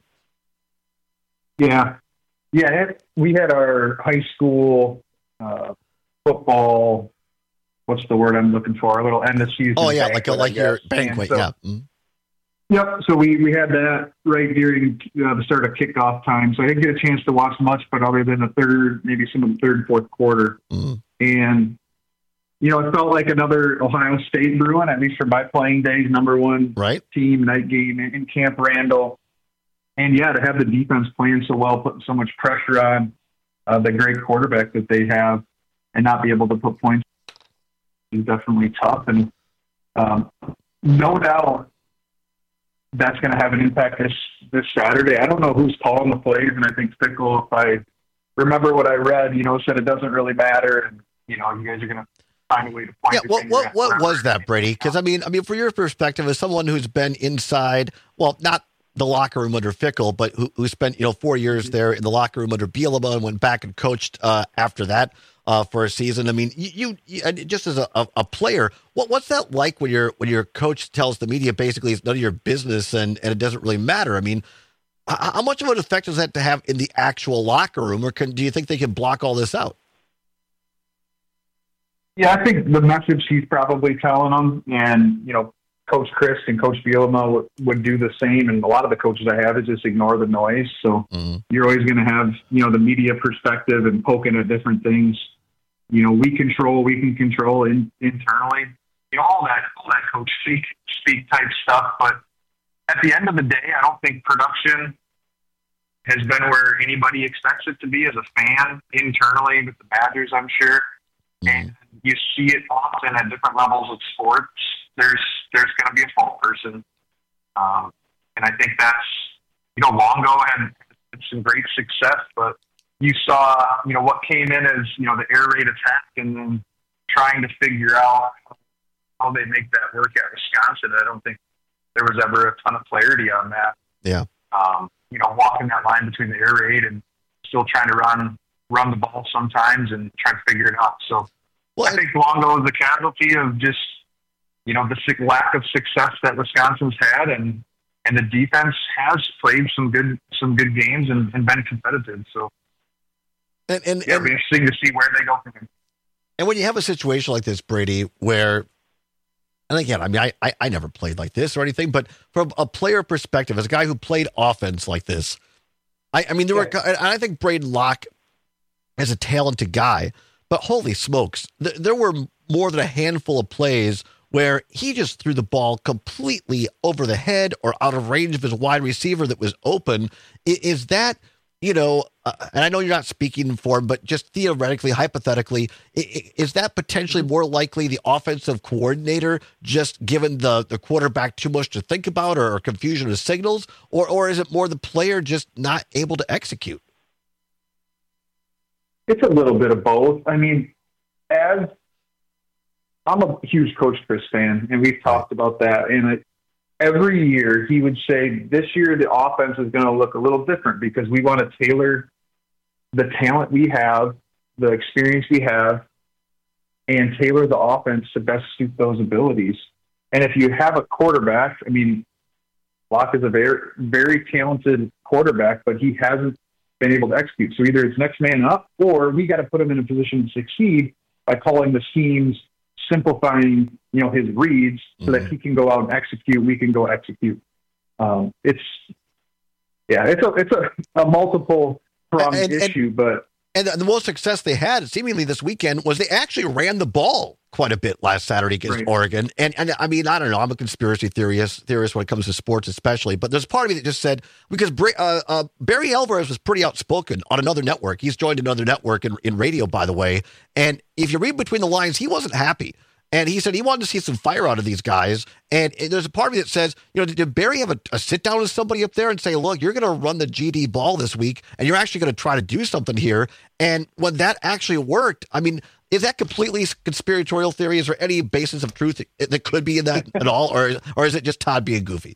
Yeah. Yeah, it, we had our high school uh, football, what's the word I'm looking for, a little end of season. Oh, yeah, banquet, like, a, like your banquet, so, yeah. Mm-hmm. Yep, so we, we had that right during uh, the start of kickoff time, so I didn't get a chance to watch much, but other than the third, maybe some of the third and fourth quarter. Mm-hmm. And, you know, it felt like another Ohio State Bruin, at least for my playing days, number one right. team, night game in, in Camp Randall. And, yeah, to have the defense playing so well, putting so much pressure on uh, the great quarterback that they have and not be able to put points is definitely tough. And um, no doubt that's going to have an impact this, this Saturday. I don't know who's calling the plays, and I think Fickell, if I remember what I read, you know, said it doesn't really matter, and, you know, you guys are going to find a way to point yeah, what what, what was that, Brady? Because, I mean, I mean, from your perspective, as someone who's been inside, well, not the locker room under Fickell, but who, who spent, you know, four years there in the locker room under Bielema and went back and coached uh, after that uh, for a season. I mean, you, you just as a, a, a player, what what's that like when your when your coach tells the media basically it's none of your business and, and it doesn't really matter? I mean, how, how much of an effect does that to have in the actual locker room, or can, do you think they can block all this out? Yeah, I think the message he's probably telling them, and you know, Coach Chris and Coach Bielema would, would do the same. And a lot of the coaches I have is just ignore the noise. So mm-hmm. you're always going to have, you know, the media perspective and poking at different things. You know, we control, we can control in, internally, you know, all that, all that coach speak, speak type stuff. But at the end of the day, I don't think production has been where anybody expects it to be as a fan internally with the Badgers, I'm sure. Mm-hmm. And you see it often at different levels of sports. There's there's going to be a fault person. Um, and I think that's, you know, Longo had some great success, but you saw, you know, what came in as, you know, the air raid attack and then trying to figure out how they make that work at Wisconsin. I don't think there was ever a ton of clarity on that. Yeah. Um, you know, walking that line between the air raid and still trying to run run the ball sometimes and trying to figure it out. So well, I think Longo is a casualty of just, you know, the lack of success that Wisconsin's had, and, and the defense has played some good some good games and, and been competitive. So and, and, yeah, it'll be interesting to see where they go from here. And when you have a situation like this, Brady, where, and again, I mean, I, I, I never played like this or anything, but from a player perspective, as a guy who played offense like this, I, I mean, there yeah. were, and I think Braden Locke is a talented guy, but holy smokes, th- there were more than a handful of plays where he just threw the ball completely over the head or out of range of his wide receiver that was open. Is that, you know, uh, and I know you're not speaking for him, but just theoretically, hypothetically, is that potentially more likely the offensive coordinator just given the, the quarterback too much to think about or, or confusion of signals, or or is it more the player just not able to execute? It's a little bit of both. I mean, as I'm a huge Coach Chris fan, and we've talked about that. And I, every year he would say, this year the offense is going to look a little different because we want to tailor the talent we have, the experience we have, and tailor the offense to best suit those abilities. And if you have a quarterback, I mean, Locke is a very, very talented quarterback, but he hasn't been able to execute. So either it's next man up, or we got to put him in a position to succeed by calling the schemes, simplifying, you know, his reads so mm-hmm. that he can go out and execute. We can go execute. Um, it's, yeah, it's a, it's a, a multiple pronged and, and, issue, but. And the most success they had seemingly this weekend was they actually ran the ball quite a bit last Saturday against right. Oregon. And, and I mean, I don't know, I'm a conspiracy theorist, theorist when it comes to sports especially, but there's part of me that just said, because uh, uh, Barry Alvarez was pretty outspoken on another network. He's joined another network in, in radio, by the way. And if you read between the lines, he wasn't happy. And he said he wanted to see some fire out of these guys. And there's a part of me that says, you know, did, did Barry have a, a sit down with somebody up there and say, look, you're going to run the G D ball this week, and you're actually going to try to do something here? And when that actually worked, I mean, is that completely conspiratorial theory? Is there any basis of truth that, that could be in that at all? Or, or is it just Todd being goofy?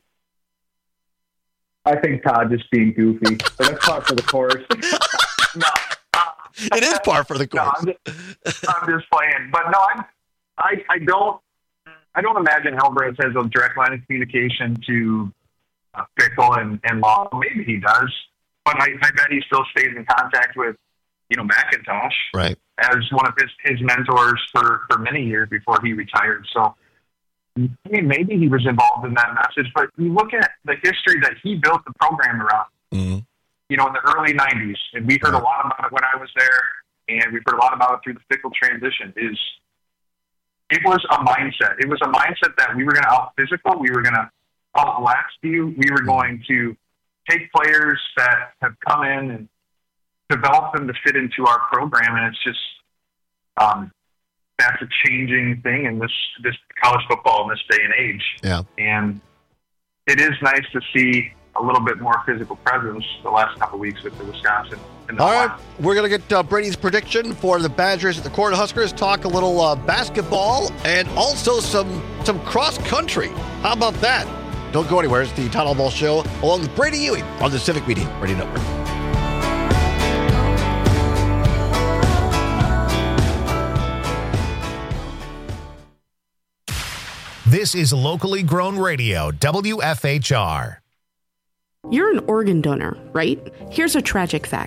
I think Todd just being goofy. But that's par for the course. no. It is par for the course. No, I'm, just, I'm just playing. But no, I'm, I, I don't I don't imagine Alvarez has a direct line of communication to uh, Fickell and, and Law. Maybe he does, but I, I bet he still stays in contact with, you know, McIntosh right. as one of his, his mentors for, for many years before he retired. So, I mean, maybe he was involved in that message, but you look at the history that he built the program around, mm-hmm. you know, in the early nineties, and we heard right. a lot about it when I was there, and we've heard a lot about it through the Fickell transition, is it was a mindset. It was a mindset that we were going to out-physical. We were going to outlast you. We were going to take players that have come in and develop them to fit into our program. And it's just, um, that's a changing thing in this, this college football in this day and age. Yeah. And it is nice to see a little bit more physical presence the last couple of weeks with the Wisconsin. All right, we're going to get uh, Brady's prediction for the Badgers at the Cornhuskers, talk a little uh, basketball, and also some some cross country. How about that? Don't go anywhere. It's the Todd Ball Show along with Brady Ewing on the Civic Media Radio Network. This is locally grown radio, W F H R. You're an organ donor, right? Here's a tragic fact.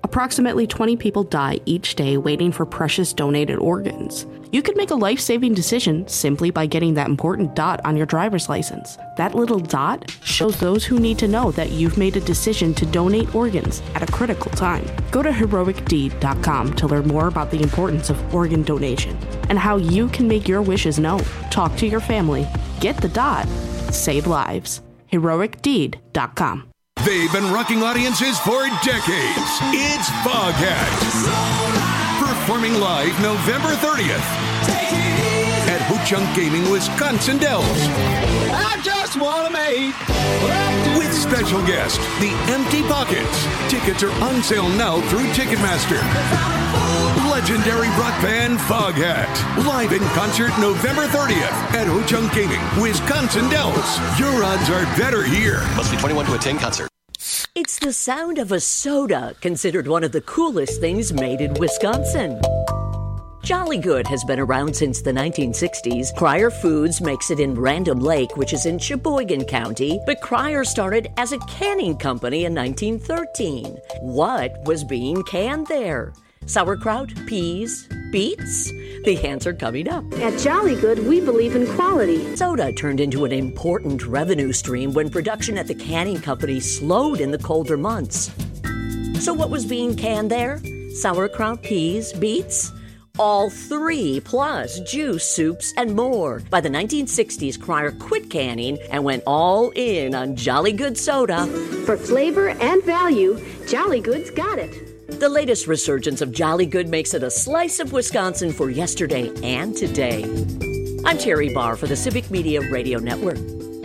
Approximately twenty people die each day waiting for precious donated organs. You could make a life-saving decision simply by getting that important dot on your driver's license. That little dot shows those who need to know that you've made a decision to donate organs at a critical time. Go to heroic deed dot com to learn more about the importance of organ donation and how you can make your wishes known. Talk to your family. Get the dot. Save lives. heroic deed dot com. They've been rocking audiences for decades. It's Foghat. Performing live November thirtieth at Ho Chunk Gaming, Wisconsin Dells. I just want to make with special guest, The Empty Pockets. Tickets are on sale now through Ticketmaster. Legendary rock band Foghat. Live in concert November thirtieth at Ho Chunk Gaming, Wisconsin Dells. Your odds are better here. Must be twenty-one to attend concert. It's the sound of a soda, considered one of the coolest things made in Wisconsin. Jolly Good has been around since the nineteen sixties. Cryer Foods makes it in Random Lake, which is in Sheboygan County, but Cryer started as a canning company in nineteen thirteen. What was being canned there? Sauerkraut, peas, beets? The answer coming up. At Jolly Good, we believe in quality. Soda turned into an important revenue stream when production at the canning company slowed in the colder months. So what was being canned there? Sauerkraut, peas, beets? All three, plus juice, soups, and more. By the nineteen sixties, Cryer quit canning and went all in on Jolly Good soda. For flavor and value, Jolly Good's got it. The latest resurgence of Jolly Good makes it a slice of Wisconsin for yesterday and today. I'm Terry Barr for the Civic Media Radio Network.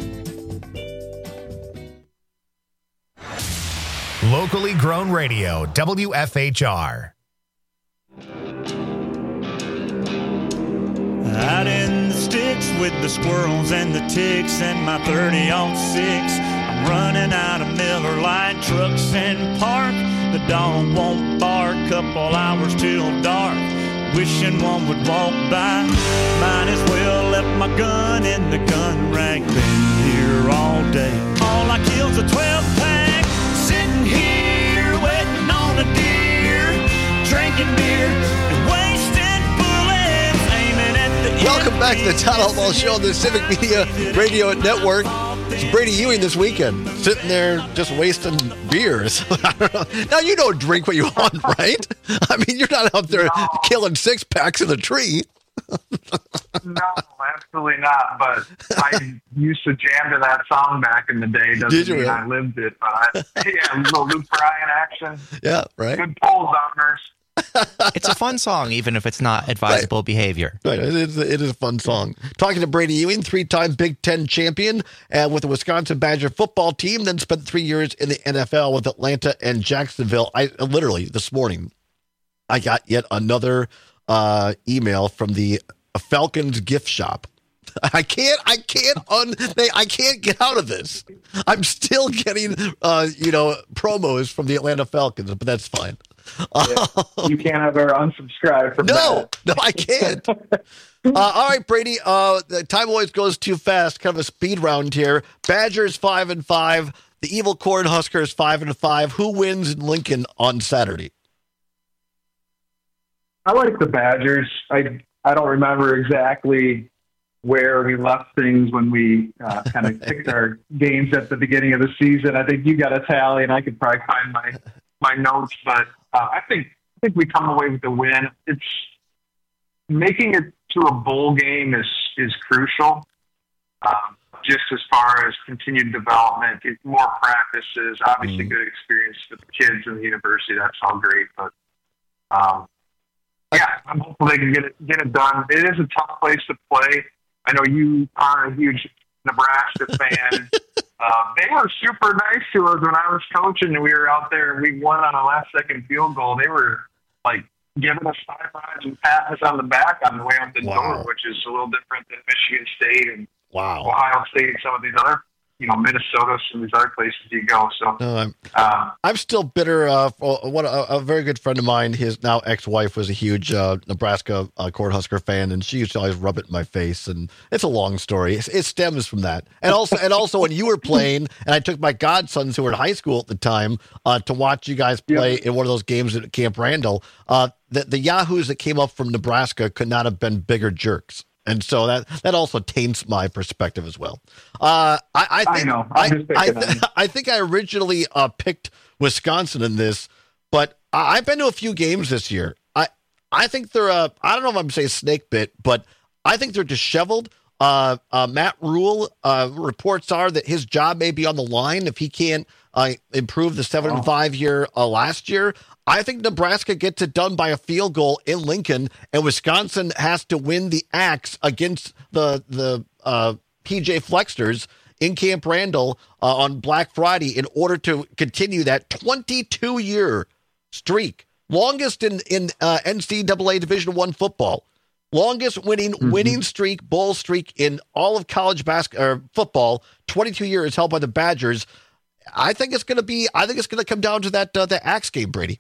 Locally grown radio, W F H R. Out in the sticks with the squirrels and the ticks and my thirty oh six. I'm running out of Miller Lite trucks and park. The dog won't bark, couple hours till dark. Wishing one would walk by. Might as well left my gun in the gun rack. Been here all day. All I kill's a twelve pack. Sitting here waiting on a deer. Drinking beer and wasting bullets. Aiming at the Welcome back to the Town Outlaw Show on the Civic Media Radio Network. It's Brady Ewing this weekend, sitting there just wasting beers. Now, you don't drink what you want, right? I mean, you're not out there no. killing six packs in a tree. No, absolutely not. But I used to jam to that song back in the day. Doesn't Did you mean really? I lived it, but I, yeah, a little Luke Bryan action. Yeah, right. Good pole downers. It's a fun song, even if it's not advisable right. behavior. Right, it is, it is a fun song. Talking to Brady Ewing, three-time Big Ten champion and with the Wisconsin Badger football team, then spent three years in the N F L with Atlanta and Jacksonville. I literally, this morning, I got yet another uh, email from the Falcons gift shop. I can't, I can't, un, they, I can't get out of this. I'm still getting, uh, you know, promos from the Atlanta Falcons, but that's fine. Yeah, you can't ever unsubscribe from no, that. No, I can't. uh, all right, Brady. Uh, the time always goes too fast. Kind of a speed round here. Badgers five and five. The Evil Cornhuskers five and five. Who wins in Lincoln on Saturday? I like the Badgers. I I don't remember exactly where we left things when we uh, kind of picked our games at the beginning of the season. I think you got a tally, and I could probably find my my notes, but. Uh, I think I think we come away with the win. It's making it to a bowl game is is crucial. Um, just as far as continued development, get more practices, obviously mm. good experience for the kids in the university. That's all great, but um, yeah, I'm hopeful they can get it get it done. It is a tough place to play. I know you are a huge Nebraska fan. Uh, they were super nice to us when I was coaching, and we were out there and we won on a last-second field goal. They were, like, giving us high-fives and patting us on the back on the way out the wow. door, which is a little different than Michigan State and wow. Ohio State and some of these other you know, Minnesota, some of these other places you go. So no, I'm, uh, I'm still bitter. Uh, for what a, a very good friend of mine, his now ex-wife, was a huge uh, Nebraska uh, Cornhusker fan, and she used to always rub it in my face. And it's a long story. It's, it stems from that. And also, and also when you were playing, and I took my godsons who were in high school at the time uh, to watch you guys play yeah. in one of those games at Camp Randall. Uh, the, the Yahoos that came up from Nebraska could not have been bigger jerks. And so that, that also taints my perspective as well. Uh, I, I, think, I know. I, I, th- I think I originally uh, picked Wisconsin in this, but I, I've been to a few games this year. I I think they're, uh, I don't know if I'm saying snake bit, but I think they're disheveled. Uh, uh, Matt Rule, uh, reports are that his job may be on the line if he can't uh, improve the seven and five year uh, last year. I think Nebraska gets it done by a field goal in Lincoln, and Wisconsin has to win the axe against the the uh, P J Flexters in Camp Randall uh, on Black Friday in order to continue that twenty-two year streak, longest in in uh, N C double A Division One football, longest winning mm-hmm. winning streak, bowl streak in all of college basketball or football. twenty-two years held by the Badgers. I think it's going to be. I think it's going to come down to that uh, the axe game, Brady.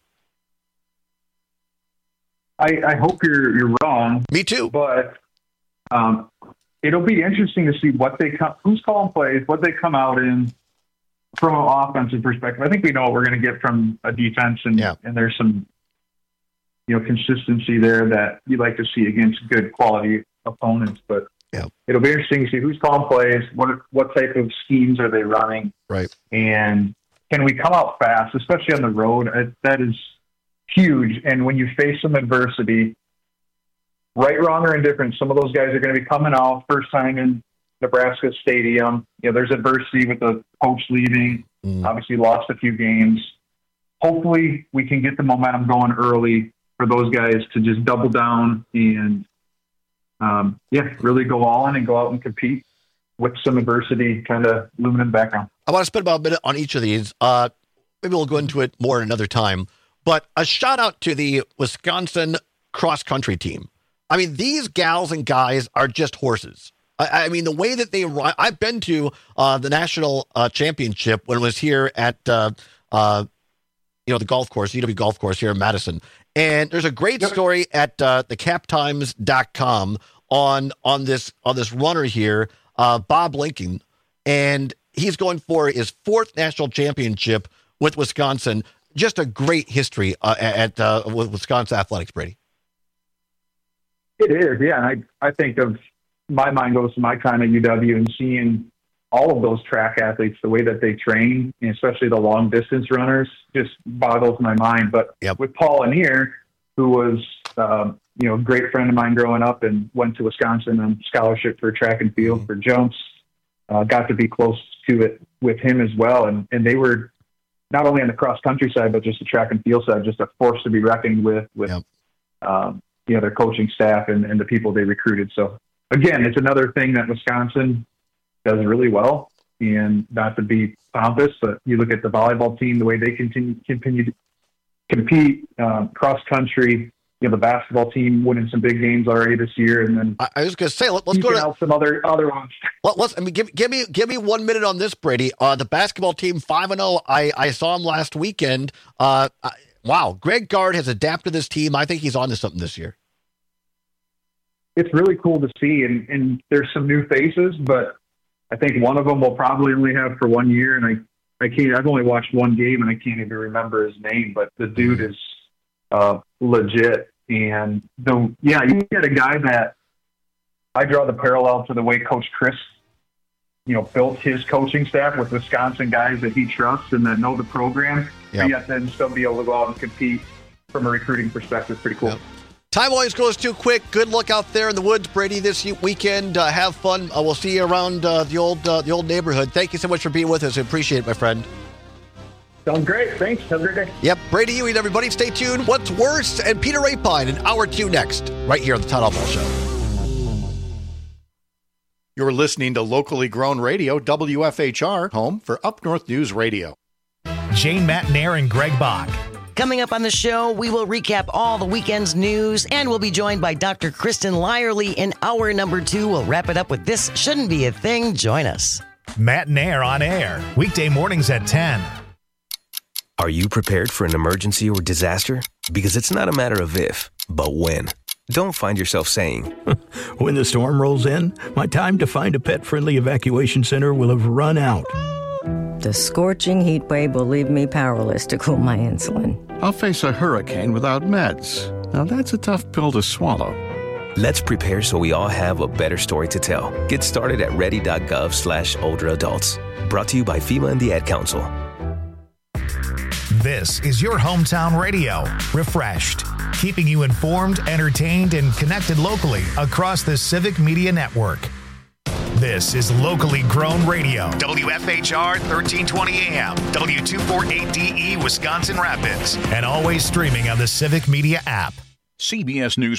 I, I hope you're you're wrong. Me too. But um, it'll be interesting to see what they come, who's calling plays, what they come out in from an offensive perspective. I think we know what we're going to get from a defense, and yeah. and there's some you know consistency there that you like to see against good quality opponents. But yeah. it'll be interesting to see who's calling plays, what what type of schemes are they running, right? And can we come out fast, especially on the road? Uh, that is huge. And when you face some adversity, right, wrong, or indifferent, some of those guys are going to be coming out first time in Nebraska Stadium. You know, there's adversity with the coach leaving. Mm. Obviously, lost a few games. Hopefully, we can get the momentum going early for those guys to just double down and, um, yeah, really go all in and go out and compete with some adversity kind of looming in the background. I want to spend about a minute on each of these. Uh, maybe we'll go into it more another time. But a shout out to the Wisconsin cross country team. I mean, these gals and guys are just horses. I, I mean, the way that they run. I've been to uh, the national uh, championship when it was here at, uh, uh, you know, the golf course, U W golf course here in Madison. And there's a great story at uh, the cap times dot com on on this on this runner here, uh, Bob Lincoln, and he's going for his fourth national championship with Wisconsin. Just a great history uh, at uh, with Wisconsin athletics, Brady. It is, yeah. And I, I think of my mind goes to my time at U W and seeing all of those track athletes, the way that they train, and especially the long distance runners, just boggles my mind. But yep. with Paul Lanier, who was um, you know a great friend of mine growing up and went to Wisconsin on scholarship for track and field mm-hmm. for jumps, uh, got to be close to it with him as well, and and they were. Not only on the cross country side, but just the track and field side, just a force to be reckoned with, with yep. um, you know, their coaching staff and, and the people they recruited. So again, it's another thing that Wisconsin does really well, and not to be pompous, but you look at the volleyball team, the way they continue, continue to compete, um, cross country, you know, the basketball team winning some big games already this year, and then I, I was going to say, let, let's go to out some other other ones. Let, let's. I mean, give, give me give me one minute on this, Brady. Uh, the basketball team five and zero. I I saw him last weekend. Uh, I, wow, Greg Gard has adapted this team. I think he's on to something this year. It's really cool to see, and and there's some new faces, but I think one of them will probably only have for one year, and I I can't. I've only watched one game, and I can't even remember his name, but the dude is uh, legit. And the yeah, you get a guy that I draw the parallel to the way Coach Chris, you know, built his coaching staff with Wisconsin guys that he trusts and that know the program. Yep. Yet then still be able to go out and compete from a recruiting perspective. Pretty cool. Yep. Time always goes too quick. Good luck out there in the woods, Brady, this weekend. Uh, have fun. Uh, we'll see you around uh, the old uh, the old neighborhood. Thank you so much for being with us. I appreciate it, my friend. Sounds great. Thanks. Have a great day. Yep. Brady Ewing, everybody. Stay tuned. What's Worse? And Peter Rapine in hour two next, right here on the Todd Albaugh Show. You're listening to locally grown radio, W F H R, home for Up North News Radio. Jane Matnair and Greg Bach. Coming up on the show, we will recap all the weekend's news, and we'll be joined by Doctor Kristen Lyerly in hour number two. We'll wrap it up with This Shouldn't Be a Thing. Join us. Matt and Air on air, weekday mornings at ten. Are you prepared for an emergency or disaster? Because it's not a matter of if, but when. Don't find yourself saying, when the storm rolls in, my time to find a pet-friendly evacuation center will have run out. The scorching heat wave will leave me powerless to cool my insulin. I'll face a hurricane without meds. Now that's a tough pill to swallow. Let's prepare so we all have a better story to tell. Get started at ready.gov slash older adults. Brought to you by FEMA and the Ad Council. This is your hometown radio, Refreshed, keeping you informed, entertained, and connected locally across the Civic Media Network. This is locally grown radio, W F H R thirteen twenty A M, W two forty-eight D E, Wisconsin Rapids, and always streaming on the Civic Media app. C B S News